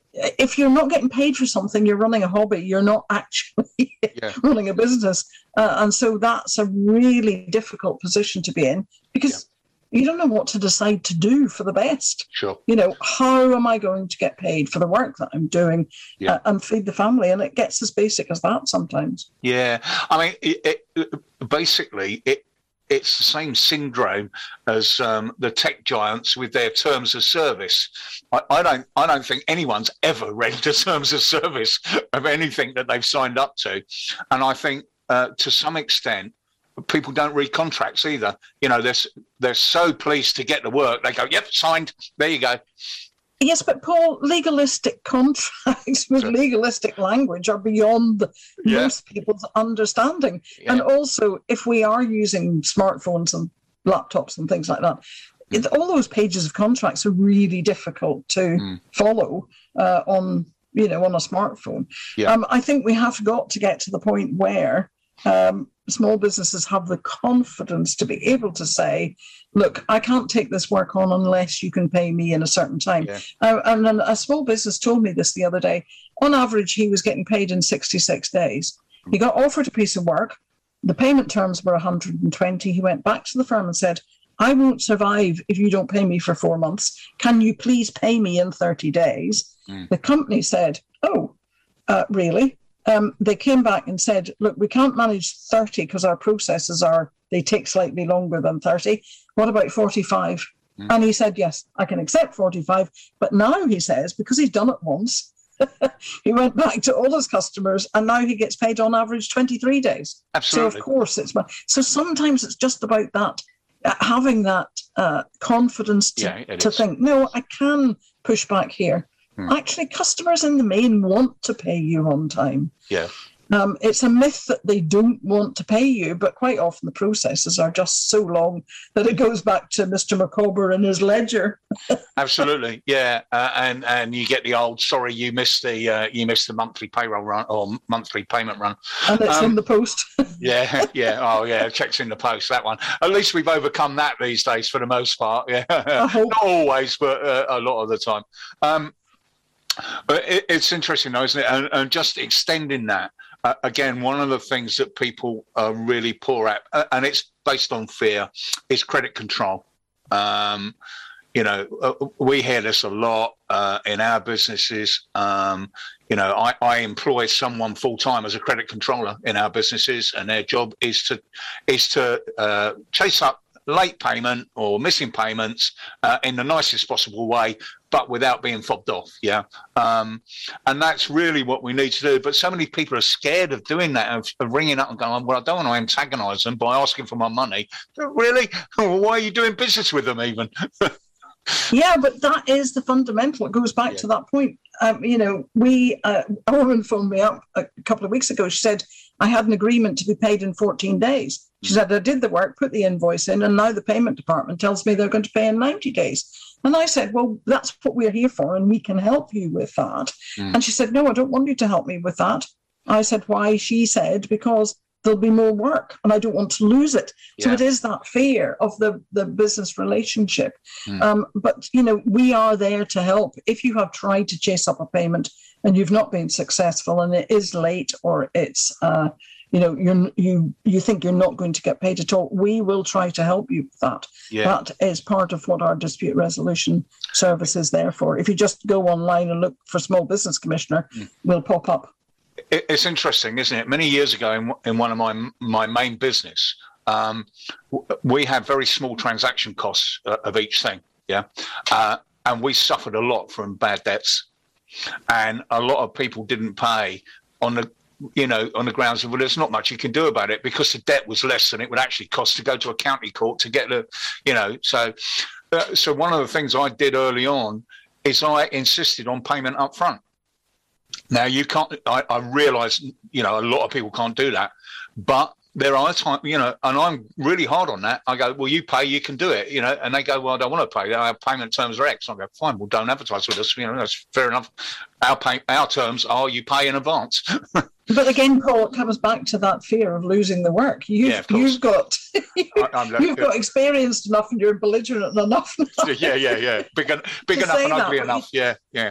if you're not getting paid for something, you're running a hobby, you're not actually yeah. running a business. Uh, and so that's a really difficult position to be in, because yeah. you don't know what to decide to do for the best. Sure. You know, how am I going to get paid for the work that I'm doing yeah. uh, and feed the family? And it gets as basic as that sometimes. Yeah. I mean, it, it, basically, it it's the same syndrome as um, the tech giants with their terms of service. I, I don't I don't think anyone's ever read the terms of service of anything that they've signed up to. And I think uh, to some extent, people don't read contracts either. You know, they're, they're so pleased to get the work. They go, yep, signed. There you go. Yes, but Paul, legalistic contracts with legalistic language are beyond yeah. most people's understanding. Yeah. And also, if we are using smartphones and laptops and things like that, mm. it, all those pages of contracts are really difficult to mm. follow uh, on, you know, on a smartphone. Yeah. Um, I think we have got to get to the point where um, small businesses have the confidence to be able to say, look, I can't take this work on unless you can pay me in a certain time. Yeah. Uh, and then a small business told me this the other day. On average, he was getting paid in sixty-six days. He got offered a piece of work. The payment terms were one hundred twenty. He went back to the firm and said, I won't survive if you don't pay me for four months. Can you please pay me in thirty days? Mm. The company said, oh, uh, really? Um, they came back and said, look, we can't manage thirty because our processes are, they take slightly longer than thirty. What about forty-five? Mm. And he said, yes, I can accept forty-five. But now he says, because he's done it once, he went back to all his customers and now he gets paid on average twenty-three days. Absolutely. So, of course, it's... So sometimes it's just about that, uh, having that uh, confidence to, yeah, to think, no, I can push back here. Hmm. Actually, customers in the main want to pay you on time. Yeah. Um, it's a myth that they don't want to pay you, but quite often the processes are just so long that it goes back to Mister McCauber and his ledger. Absolutely, yeah, uh, and and you get the old sorry you missed the uh, you missed the monthly payroll run or monthly payment run, and it's um, in the post. yeah, yeah, oh yeah, checks in the post. That one. At least we've overcome that these days for the most part. Yeah, not always, but uh, a lot of the time. Um, but it, it's interesting, though, isn't it? And, and just extending that. Uh, again, one of the things that people are really poor at, uh, and it's based on fear, is credit control. Um, you know, uh, we hear this a lot uh, in our businesses. Um, you know, I, I employ someone full time as a credit controller in our businesses, and their job is to is to uh, chase up late payment or missing payments uh, in the nicest possible way, but without being fobbed off. Yeah. Um, and that's really what we need to do. But so many people are scared of doing that, of, of ringing up and going, well, I don't want to antagonise them by asking for my money. Really? Well, why are you doing business with them even? Yeah, but that is the fundamental. It goes back yeah. to that point. Um, you know, we, uh, a woman phoned me up a couple of weeks ago. She said, I had an agreement to be paid in fourteen days. She said, I did the work, put the invoice in, and now the payment department tells me they're going to pay in ninety days. And I said, well, that's what we're here for, and we can help you with that. Mm. And she said, no, I don't want you to help me with that. I said, why? She said, because there'll be more work and I don't want to lose it. Yeah. So it is that fear of the, the business relationship. Mm. Um, but, you know, we are there to help. If you have tried to chase up a payment and you've not been successful and it is late or it's, uh, you know, you're, you you think you're not going to get paid at all, we will try to help you with that. Yeah. That is part of what our dispute resolution service is there for. If you just go online and look for Small Business Commissioner, mm. we'll pop up. It's interesting, isn't it? Many years ago, in, in one of my my main business, um, we had very small transaction costs uh, of each thing, yeah, uh, and we suffered a lot from bad debts, and a lot of people didn't pay on the, you know, on the grounds of, well, there's not much you can do about it because the debt was less than it would actually cost to go to a county court to get the, you know, so uh, so one of the things I did early on is I insisted on payment up front. Now, you can't, I, I realise, you know, a lot of people can't do that, but there are times, you know, and I'm really hard on that. I go, well, you pay, you can do it, you know, and they go, well, I don't want to pay. Our payment terms are X. I go, fine, well, don't advertise with us. You know, that's fair enough. Our pay, our terms are you pay in advance. But again, Paul, it comes back to that fear of losing the work. You've, yeah, you've got I, you've got experienced enough and you're belligerent enough. yeah, yeah, yeah. Big, en- big enough and ugly enough. Yeah, yeah.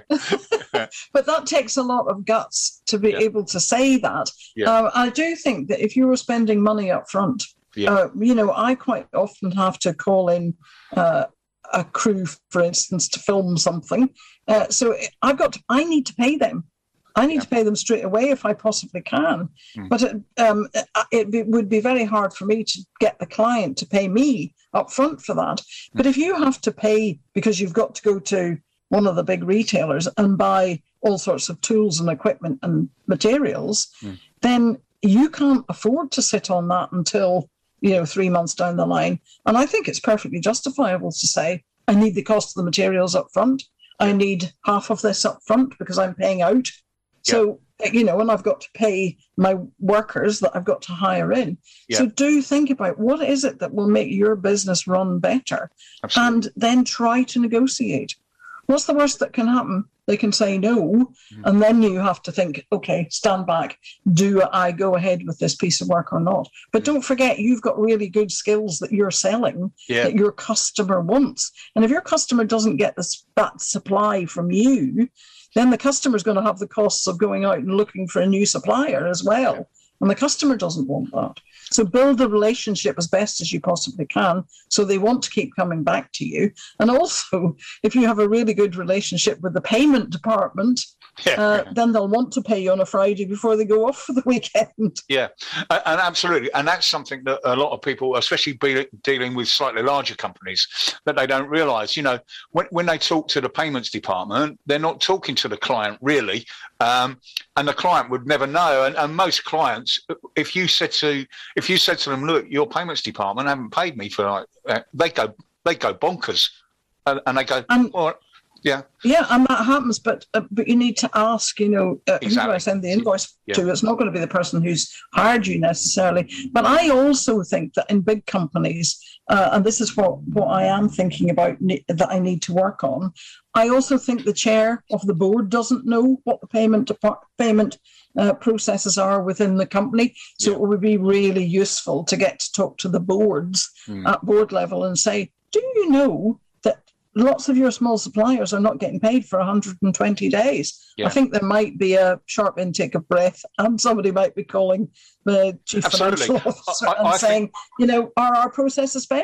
But that takes a lot of guts to be yeah. able to say that. Yeah. Uh, I do think that if you were spending money up front, yeah. uh, you know, I quite often have to call in uh, a crew, for instance, to film something. Uh, so I've got to, I need to pay them. I need yeah. to pay them straight away if I possibly can. Mm. But it, um, it, it would be very hard for me to get the client to pay me up front for that. Mm. But if you have to pay because you've got to go to one of the big retailers and buy all sorts of tools and equipment and materials, mm. then you can't afford to sit on that until, you know, three months down the line. And I think it's perfectly justifiable to say, I need the cost of the materials up front. I need half of this up front because I'm paying out. So, yeah. you know, and I've got to pay my workers that I've got to hire in. Yeah. So do think about what is it that will make your business run better. Absolutely. And then try to negotiate. What's the worst that can happen? They can say no. Mm-hmm. And then you have to think, okay, stand back. Do I go ahead with this piece of work or not? But mm-hmm. don't forget, you've got really good skills that you're selling yeah. that your customer wants. And if your customer doesn't get this, that supply from you, then the customer is going to have the costs of going out and looking for a new supplier as well. And the customer doesn't want that. So build the relationship as best as you possibly can so they want to keep coming back to you. And also, if you have a really good relationship with the payment department, yeah. uh, then they'll want to pay you on a Friday before they go off for the weekend. Yeah, and absolutely. And that's something that a lot of people, especially be dealing with slightly larger companies, that they don't realise. You know, when, when they talk to the payments department, they're not talking to the client really. Um, and the client would never know. And, and most clients, if you said to if you said to them, look, your payments department haven't paid me for like, uh, they go they go bonkers, and, and they go, um, well, yeah, yeah, and that happens. But uh, but you need to ask, you know, uh, exactly. who do I send the invoice yeah. to? It's not going to be the person who's hired you necessarily. But I also think that in big companies, uh, and this is what what I am thinking about ne- that I need to work on. I also think the chair of the board doesn't know what the payment depart- payment uh, processes are within the company. So yeah. it would be really useful to get to talk to the boards mm. at board level and say, do you know that lots of your small suppliers are not getting paid for one hundred twenty days? Yeah. I think there might be a sharp intake of breath and somebody might be calling the chief Absolutely. financial officer I, I, and I saying, think- you know, are our processes fair?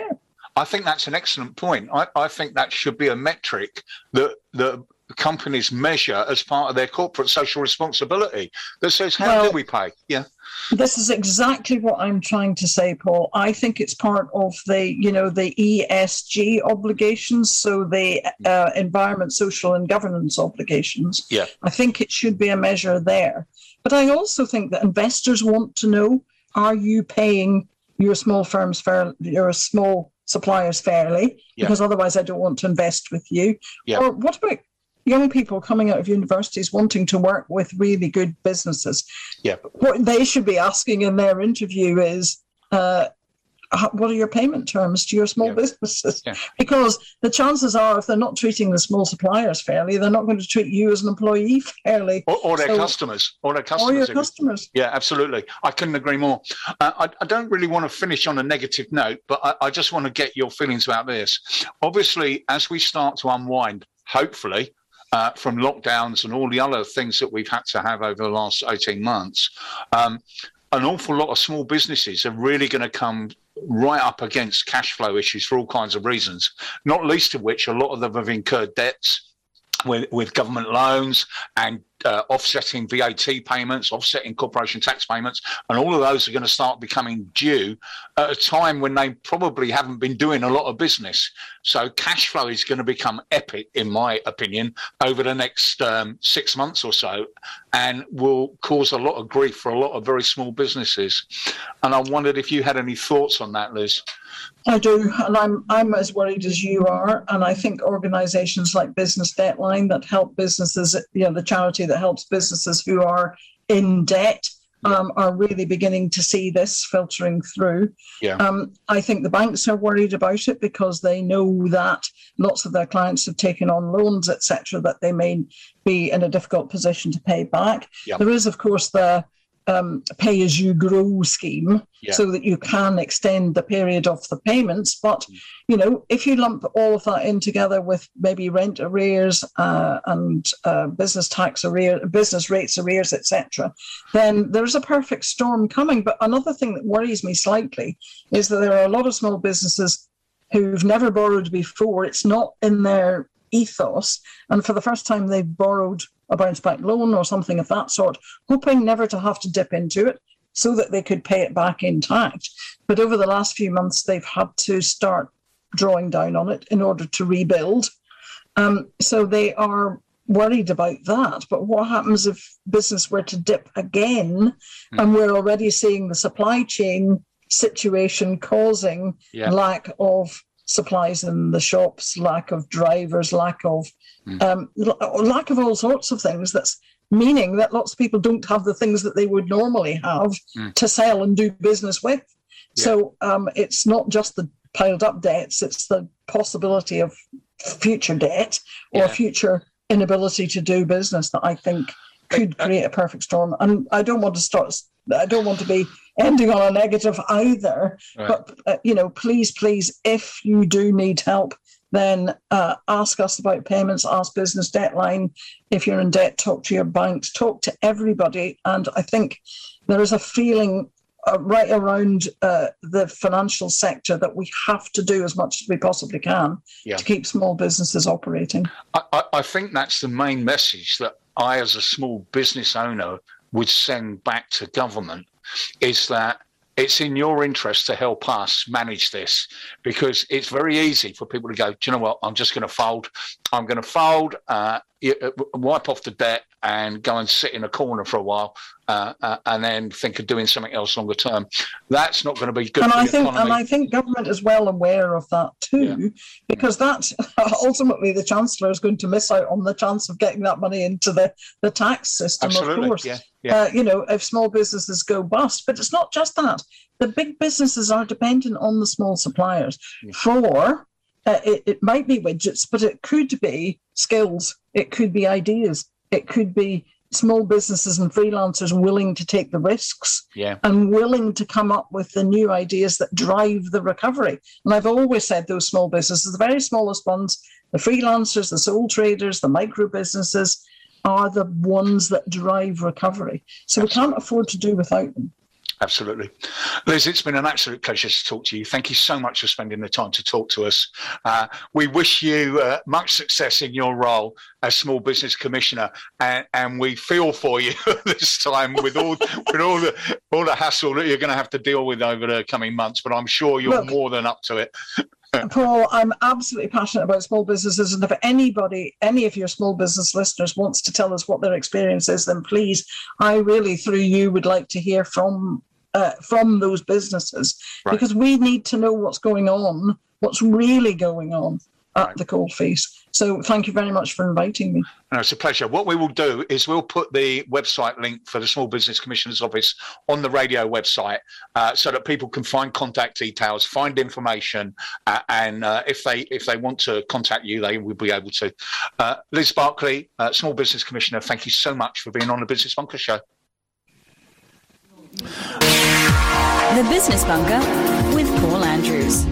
I think that's an excellent point. I, I think that should be a metric that that companies measure as part of their corporate social responsibility that says, how well, do we pay? Yeah. This is exactly what I'm trying to say, Paul. I think it's part of the, you know, the E S G obligations, so the uh, environment, social and governance obligations. Yeah. I think it should be a measure there. But I also think that investors want to know, are you paying your small firms fair, your small suppliers fairly? Yeah. Because otherwise I don't want to invest with you. Yeah. Or what about young people coming out of universities wanting to work with really good businesses? Yeah. What they should be asking in their interview is, uh, what are your payment terms to your small yeah. businesses? Yeah. Because the chances are, if they're not treating the small suppliers fairly, they're not going to treat you as an employee fairly. Or, or their so, customers. Or their customers. Or your customers. Yeah, absolutely. I couldn't agree more. Uh, I, I don't really want to finish on a negative note, but I, I just want to get your feelings about this. Obviously, as we start to unwind, hopefully, Uh, from lockdowns and all the other things that we've had to have over the last eighteen months, um, an awful lot of small businesses are really going to come right up against cash flow issues for all kinds of reasons, not least of which a lot of them have incurred debts with, with government loans and uh, offsetting V A T payments, offsetting corporation tax payments, and all of those are going to start becoming due at a time when they probably haven't been doing a lot of business. So cash flow is going to become epic, in my opinion, over the next um, six months or so, and will cause a lot of grief for a lot of very small businesses. And I wondered if you had any thoughts on that, Liz. I do, and I'm I'm as worried as you are. And I think organisations like Business Debtline that help businesses, you know, the charity that helps businesses who are in debt, um, are really beginning to see this filtering through. Yeah. Um, I think the banks are worried about it because they know that lots of their clients have taken on loans, et cetera, that they may be in a difficult position to pay back. Yeah. There is, of course, the um, pay-as-you-grow scheme, yeah. so that you can extend the period of the payments. But, you know, if you lump all of that in together with maybe rent arrears uh, and uh, business tax arrears, business rates arrears, et cetera, then there's a perfect storm coming. But another thing that worries me slightly is that there are a lot of small businesses who've never borrowed before. It's not in their ethos. And for the first time, they've borrowed a bounce back loan or something of that sort, hoping never to have to dip into it so that they could pay it back intact. But over the last few months, they've had to start drawing down on it in order to rebuild. Um, so they are worried about that. But what happens if business were to dip again? Mm. And we're already seeing the supply chain situation causing yeah. lack of supplies in the shops, lack of drivers, lack of mm. um, l- lack of all sorts of things. That's meaning that lots of people don't have the things that they would normally have mm. to sell and do business with. Yeah. So um, it's not just the piled up debts, it's the possibility of future debt or yeah. future inability to do business that I think could create a perfect storm. And I don't want to start, I don't want to be ending on a negative either, right. but, uh, you know, please, please, if you do need help, then uh, ask us about payments, ask Business Debtline. If you're in debt, talk to your banks, talk to everybody. And I think there is a feeling uh, right around uh, the financial sector that we have to do as much as we possibly can yeah. to keep small businesses operating. I, I, I think that's the main message that I, as a small business owner, would send back to government, is that it's in your interest to help us manage this, because it's very easy for people to go, do you know what, I'm just going to fold. I'm going to fold, uh, wipe off the debt and go and sit in a corner for a while uh, uh, and then think of doing something else longer term. That's not going to be good and for I the think, economy. And I think government is well aware of that too, yeah. because that ultimately the Chancellor is going to miss out on the chance of getting that money into the, the tax system, Absolutely. of course. Yeah. Yeah. Uh, you know, if small businesses go bust. But it's not just that. The big businesses are dependent on the small suppliers yeah. for, uh, it, it might be widgets, but it could be skills, it could be ideas, it could be small businesses and freelancers willing to take the risks yeah. and willing to come up with the new ideas that drive the recovery. And I've always said those small businesses, the very smallest ones, the freelancers, the sole traders, the micro businesses, are the ones that drive recovery. So Absolutely. We can't afford to do without them. Absolutely. Liz, it's been an absolute pleasure to talk to you. Thank you so much for spending the time to talk to us. Uh, we wish you uh, much success in your role as Small Business Commissioner, and, and we feel for you this time with all with all the all the hassle that you're going to have to deal with over the coming months, but I'm sure you're Look, more than up to it. Paul, I'm absolutely passionate about small businesses, and if anybody, any of your small business listeners wants to tell us what their experience is, then please, I really, through you, would like to hear from uh, from those businesses, right. because we need to know what's going on, what's really going on at right. the coalface. So thank you very much for inviting me. No, it's a pleasure. What we will do is we'll put the website link for the Small Business Commissioner's Office on the radio website uh, so that people can find contact details, find information, uh, and uh, if they if they want to contact you, they will be able to. Uh, Liz Barclay, uh, Small Business Commissioner, thank you so much for being on the Business Bunker Show. The Business Bunker with Paul Andrews.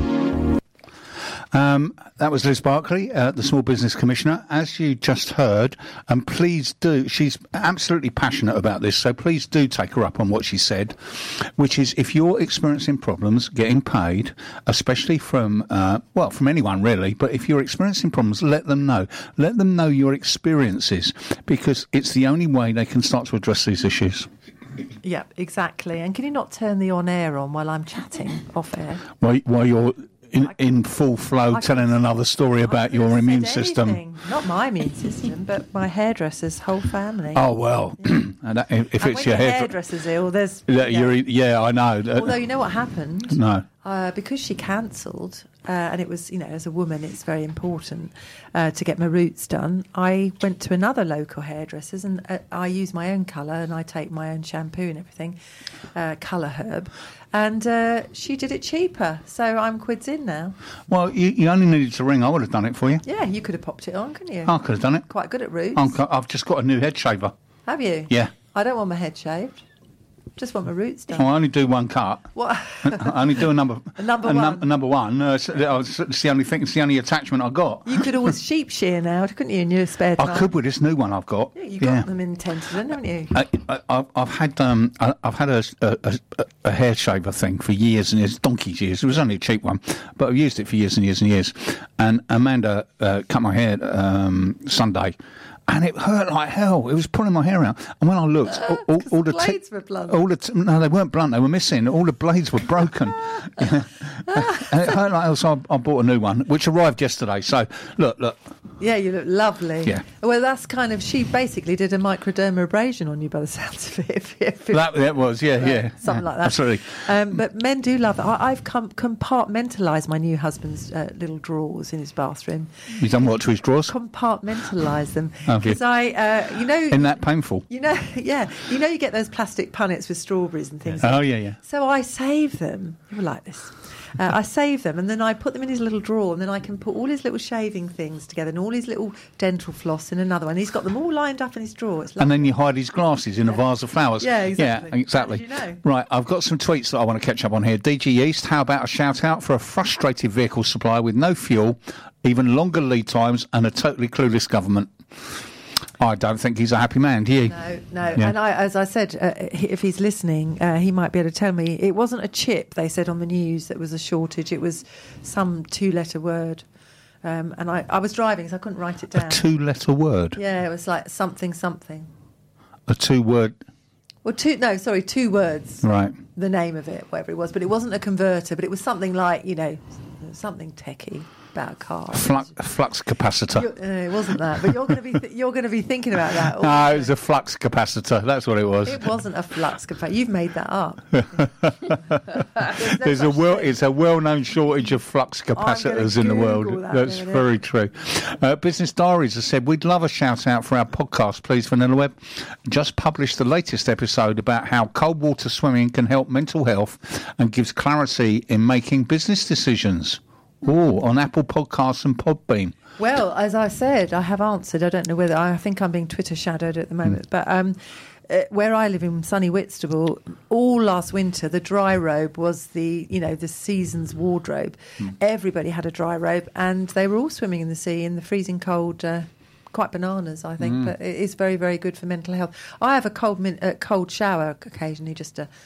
Um, that was Liz Barclay, uh, the Small Business Commissioner. As you just heard, and please do, she's absolutely passionate about this, so please do take her up on what she said, which is if you're experiencing problems getting paid, especially from, uh, well, from anyone really, but if you're experiencing problems, let them know. Let them know your experiences, because it's the only way they can start to address these issues. Yeah, exactly. And can you not turn the on-air on while I'm chatting off-air? While, while you're... In, in full flow, I telling another story about your immune system. Anything. Not my immune system, but my hairdresser's whole family. Oh, well, yeah. and that, if, if and it's when your hair, hairdresser's ill, there's... Yeah, yeah. You're, yeah, I know. Although, you know what happened? No. Uh, because she cancelled, uh, and it was, you know, as a woman, it's very important uh, to get my roots done. I went to another local hairdresser's, and uh, I use my own colour, and I take my own shampoo and everything, uh, Colour Herb, and uh, she did it cheaper, so I'm quids in now. Well, you, you only needed to ring. I would have done it for you. Yeah, you could have popped it on, couldn't you? I could have done it. Quite good at roots. I'm, I've just got a new head shaver. Have you? Yeah. I don't want my head shaved. Just want my roots done. Well, I only do one cut. What? I only do a number. A number a one. Num- a number one. Uh, it's, it's the only thing. It's the only attachment I got. You could always sheep shear now, couldn't you, in your spare time? I could with this new one I've got. Yeah, you got yeah. them in Tenterden, haven't you? I, I, I've, I've had um, I, I've had a, a, a, a hair shaver thing for years and years, donkey's years. It was only a cheap one, but I've used it for years and years and years. And Amanda uh, cut my hair um, Sunday. And it hurt like hell. It was pulling my hair out. And when I looked, uh, all, all, all the, the blades t- were blunt. All the t- no, they weren't blunt. They were missing. All the blades were broken. And it hurt like hell. So I, I bought a new one, which arrived yesterday. So look, look. Yeah, you look lovely. Yeah. Well, that's kind of. She basically did a microdermabrasion on you, by the sounds of it. If, if, if, that, that was, yeah, yeah, something yeah, like that. Absolutely. Um, but men do love that. I, I've com- compartmentalised my new husband's uh, little drawers in his bathroom. You've done what to his drawers? Compartmentalised them. Because I, uh, you know, isn't that painful? You know, yeah. You know, you get those plastic punnets with strawberries and things. Oh yeah, yeah. So I save them. You were like this. Uh, I save them, and then I put them in his little drawer, and then I can put all his little shaving things together and all his little dental floss in another one. He's got them all lined up in his drawer. It's and then you hide his glasses in yeah. a vase of flowers. Yeah, exactly. Yeah, exactly. How did you know? Right, I've got some tweets that I want to catch up on here. D G East, how about a shout out for a frustrated vehicle supplier with no fuel, even longer lead times, and a totally clueless government? I don't think he's a happy man, do you? No, no. Yeah. And I, as I said, uh, if he's listening, uh, he might be able to tell me. It wasn't a chip, they said on the news, that was a shortage. It was some two-letter word. Um, and I, I was driving, so I couldn't write it down. A two-letter word? Yeah, it was like something, something. A two-word... Well, two, no, sorry, two words. Right. The name of it, whatever it was. But it wasn't a converter, but it was something like, you know, something techie. About a car, a flux, a flux capacitor. Uh, it wasn't that, but you're going to be th- you're going to be thinking about that. No, it was a flux capacitor. That's what it was. It wasn't a flux capacitor. You've made that up. There's, no There's a well, it's a well-known shortage of flux capacitors in the world. That That's very true. Uh, Business Diaries has said we'd love a shout out for our podcast, please. Vanilla Web just published the latest episode about how cold water swimming can help mental health and gives clarity in making business decisions. Oh, on Apple Podcasts and Podbean. Well, as I said, I have answered. I don't know whether... I think I'm being Twitter shadowed at the moment. Mm. But um, uh, where I live in sunny Whitstable, all last winter, the dry robe was the, you know, the season's wardrobe. Mm. Everybody had a dry robe, and they were all swimming in the sea in the freezing cold... Uh, quite bananas, I think, mm. but it is very, very good for mental health. I have a cold min- uh, cold shower occasionally just to...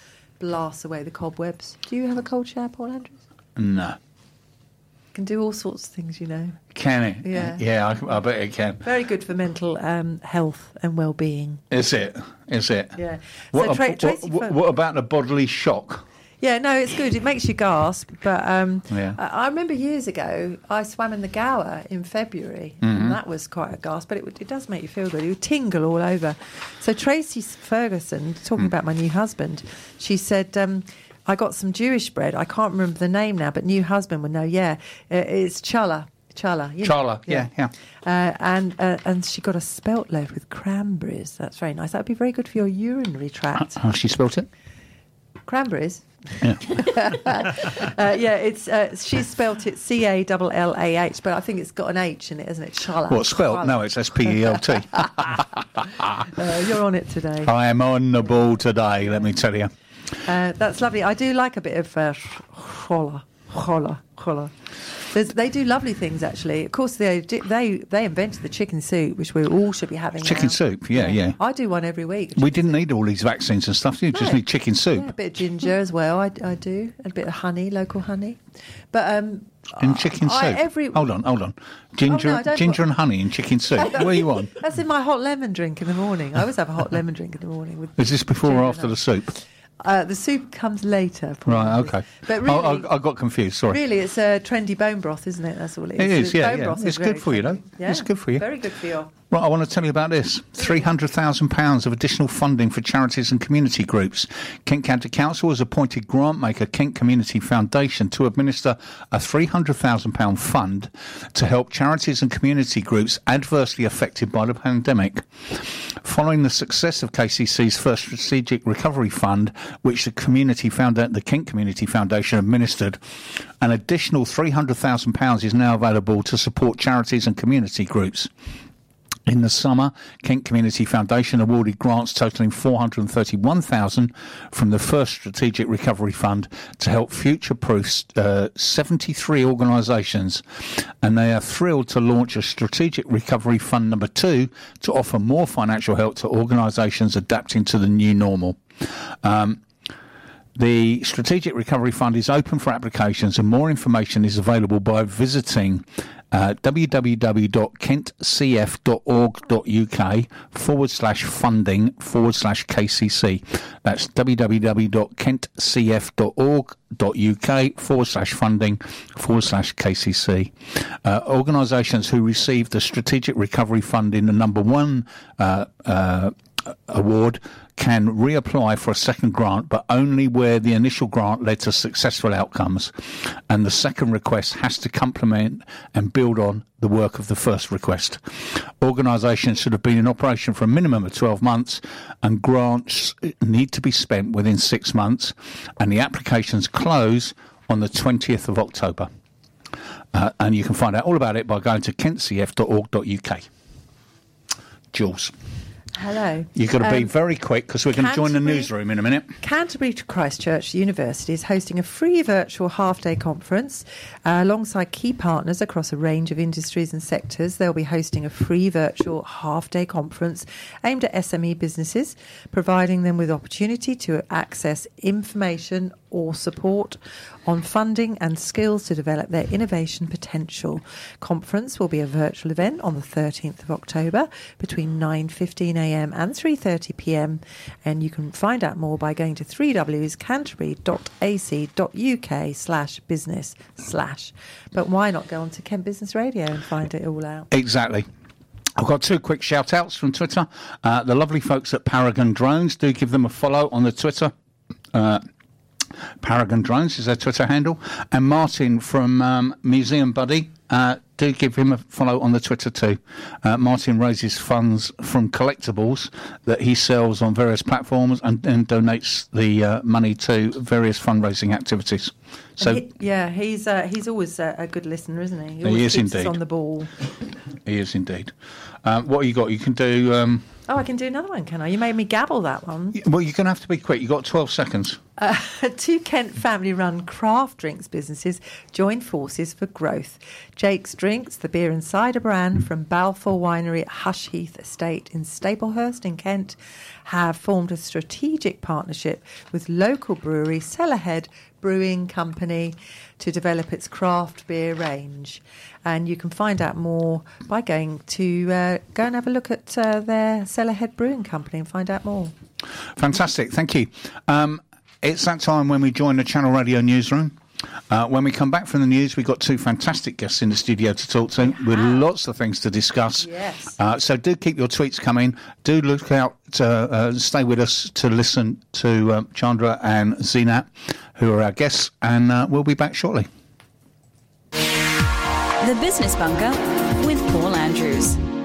blasts away the cobwebs. Do you have a cold shower, Paul Andrews? No. Can do all sorts of things, you know. Can it? Yeah. Yeah, I, I bet it can. Very good for mental um, health and well-being. Is it? Is it? Yeah. What, So Tra- what, Tracy what, Fo- what about the bodily shock? Yeah, no, it's good. It makes you gasp. But um, Yeah. I, I remember years ago, I swam in the Gower in February, Mhm. and that was quite a gasp. But it, would- it does make you feel good. You would tingle all over. So Tracy Ferguson, talking about my new husband, she said, um, I got some Jewish bread. I can't remember the name now, but new husband would know. Yeah, uh, it's challah. Challah. You know. Challah, yeah, yeah. Uh, and uh, and she got a spelt loaf with cranberries. That's very nice. That would be very good for your urinary tract. How she spelt it? Cranberries. Yeah. uh, yeah, it's uh, she's spelt it C A L L A H, but I think it's got an H in it, isn't it? Challah. What, spelt? No, it's S P E L T. uh, you're on it today. I am on the ball today, let me tell you. Uh, that's lovely. I do like a bit of uh, challah, challah, challah. There's, they do lovely things, actually. Of course, they they they invented the chicken soup, which we all should be having. Chicken now. soup, yeah, yeah. I do one every week. We didn't need all these vaccines and stuff. You just No. need chicken soup. Yeah, a bit of ginger as well. I, I do a bit of honey, local honey, but um, In chicken soup. I- every- Hold on, hold on. Ginger, Oh, no, I don't ginger put- and honey in chicken soup. Where are you on? That's in my hot lemon drink in the morning. I always have a hot lemon drink in the morning with. Is this before ginger or and after the soup? Uh, the soup comes later. Probably. Right, okay. But Oh, really, I, I got confused. Sorry. really, it's a trendy bone broth, isn't it? That's all it is. It is, The yeah, bone yeah. broth is It's very good for you, though. trendy. Yeah, It's good for you. Very good for you. Right, I want to tell you about this. three hundred thousand pounds of additional funding for charities and community groups. Kent County Council has appointed grant maker Kent Community Foundation to administer a three hundred thousand pounds fund to help charities and community groups adversely affected by the pandemic. Following the success of K C C's first strategic recovery fund, which the community founda- the Kent Community Foundation administered, an additional three hundred thousand pounds is now available to support charities and community groups. In the summer, Kent Community Foundation awarded grants totalling four hundred thirty-one thousand dollars from the first Strategic Recovery Fund to help future-proof uh, seventy-three organisations, and they are thrilled to launch a Strategic Recovery Fund number two to offer more financial help to organisations adapting to the new normal. Um, The Strategic Recovery Fund is open for applications, and more information is available by visiting uh, www.kentcf.org.uk forward slash funding forward slash KCC. That's www.kentcf.org.uk forward slash funding forward slash KCC. Uh, organisations who receive the Strategic Recovery Fund in the number one uh, uh, award can reapply for a second grant, but only where the initial grant led to successful outcomes, and the second request has to complement and build on the work of the first request. Organisations should have been in operation for a minimum of twelve months, and grants need to be spent within six months, and the applications close on the twentieth of October. Uh, and you can find out all about it by going to kentcf dot org dot uk. Jules. Hello. You've got to be Um, very quick because we're going to join the Canterbury- newsroom in a minute. Canterbury Christchurch University is hosting a free virtual half-day conference uh, alongside key partners across a range of industries and sectors. They'll be hosting a free virtual half-day conference aimed at S M E businesses, providing them with opportunity to access information or support on funding and skills to develop their innovation potential. Conference will be a virtual event on the thirteenth of October between nine fifteen a m and three thirty p m, and you can find out more by going to three w s canterbury dot a c dot u k slash business slash. But why not go on to Kent Business Radio and find it all out? Exactly. I've got two quick shout-outs from Twitter. Uh, the lovely folks at Paragon Drones, do give them a follow on the Twitter. Uh, Paragon Drones is their Twitter handle. And Martin from um, Museum Buddy, uh, do give him a follow on the Twitter too. Uh, Martin raises funds from collectibles that he sells on various platforms and then donates the uh, money to various fundraising activities. So He- yeah, he's uh, he's always uh, a good listener, isn't he? He, He always is keeps us indeed. on the ball. he is indeed. Um, what have you got? You can do... Um, Oh, I can do another one, can I? You made me gabble that one. well, you're going to have to be quick. You've got twelve seconds. Uh, two Kent family-run craft drinks businesses join forces for growth. Jake's Drinks, the beer and cider brand from Balfour Winery at Hushheath Estate in Staplehurst in Kent, have formed a strategic partnership with local brewery Cellarhead Brewing Company to develop its craft beer range. And you can find out more by going to uh, go and have a look at uh, their Cellarhead Brewing Company and find out more. Fantastic, thank you. Um, it's that time when we join the Channel Radio newsroom. Uh, when we come back from the news, we've got two fantastic guests in the studio to talk to with lots of things to discuss. Yes. Uh, so do keep your tweets coming. Do look out, to, uh, stay with us to listen to um, Chandra and Zinat, who are our guests, and uh, we'll be back shortly. The Business Bunker with Paul Andrews.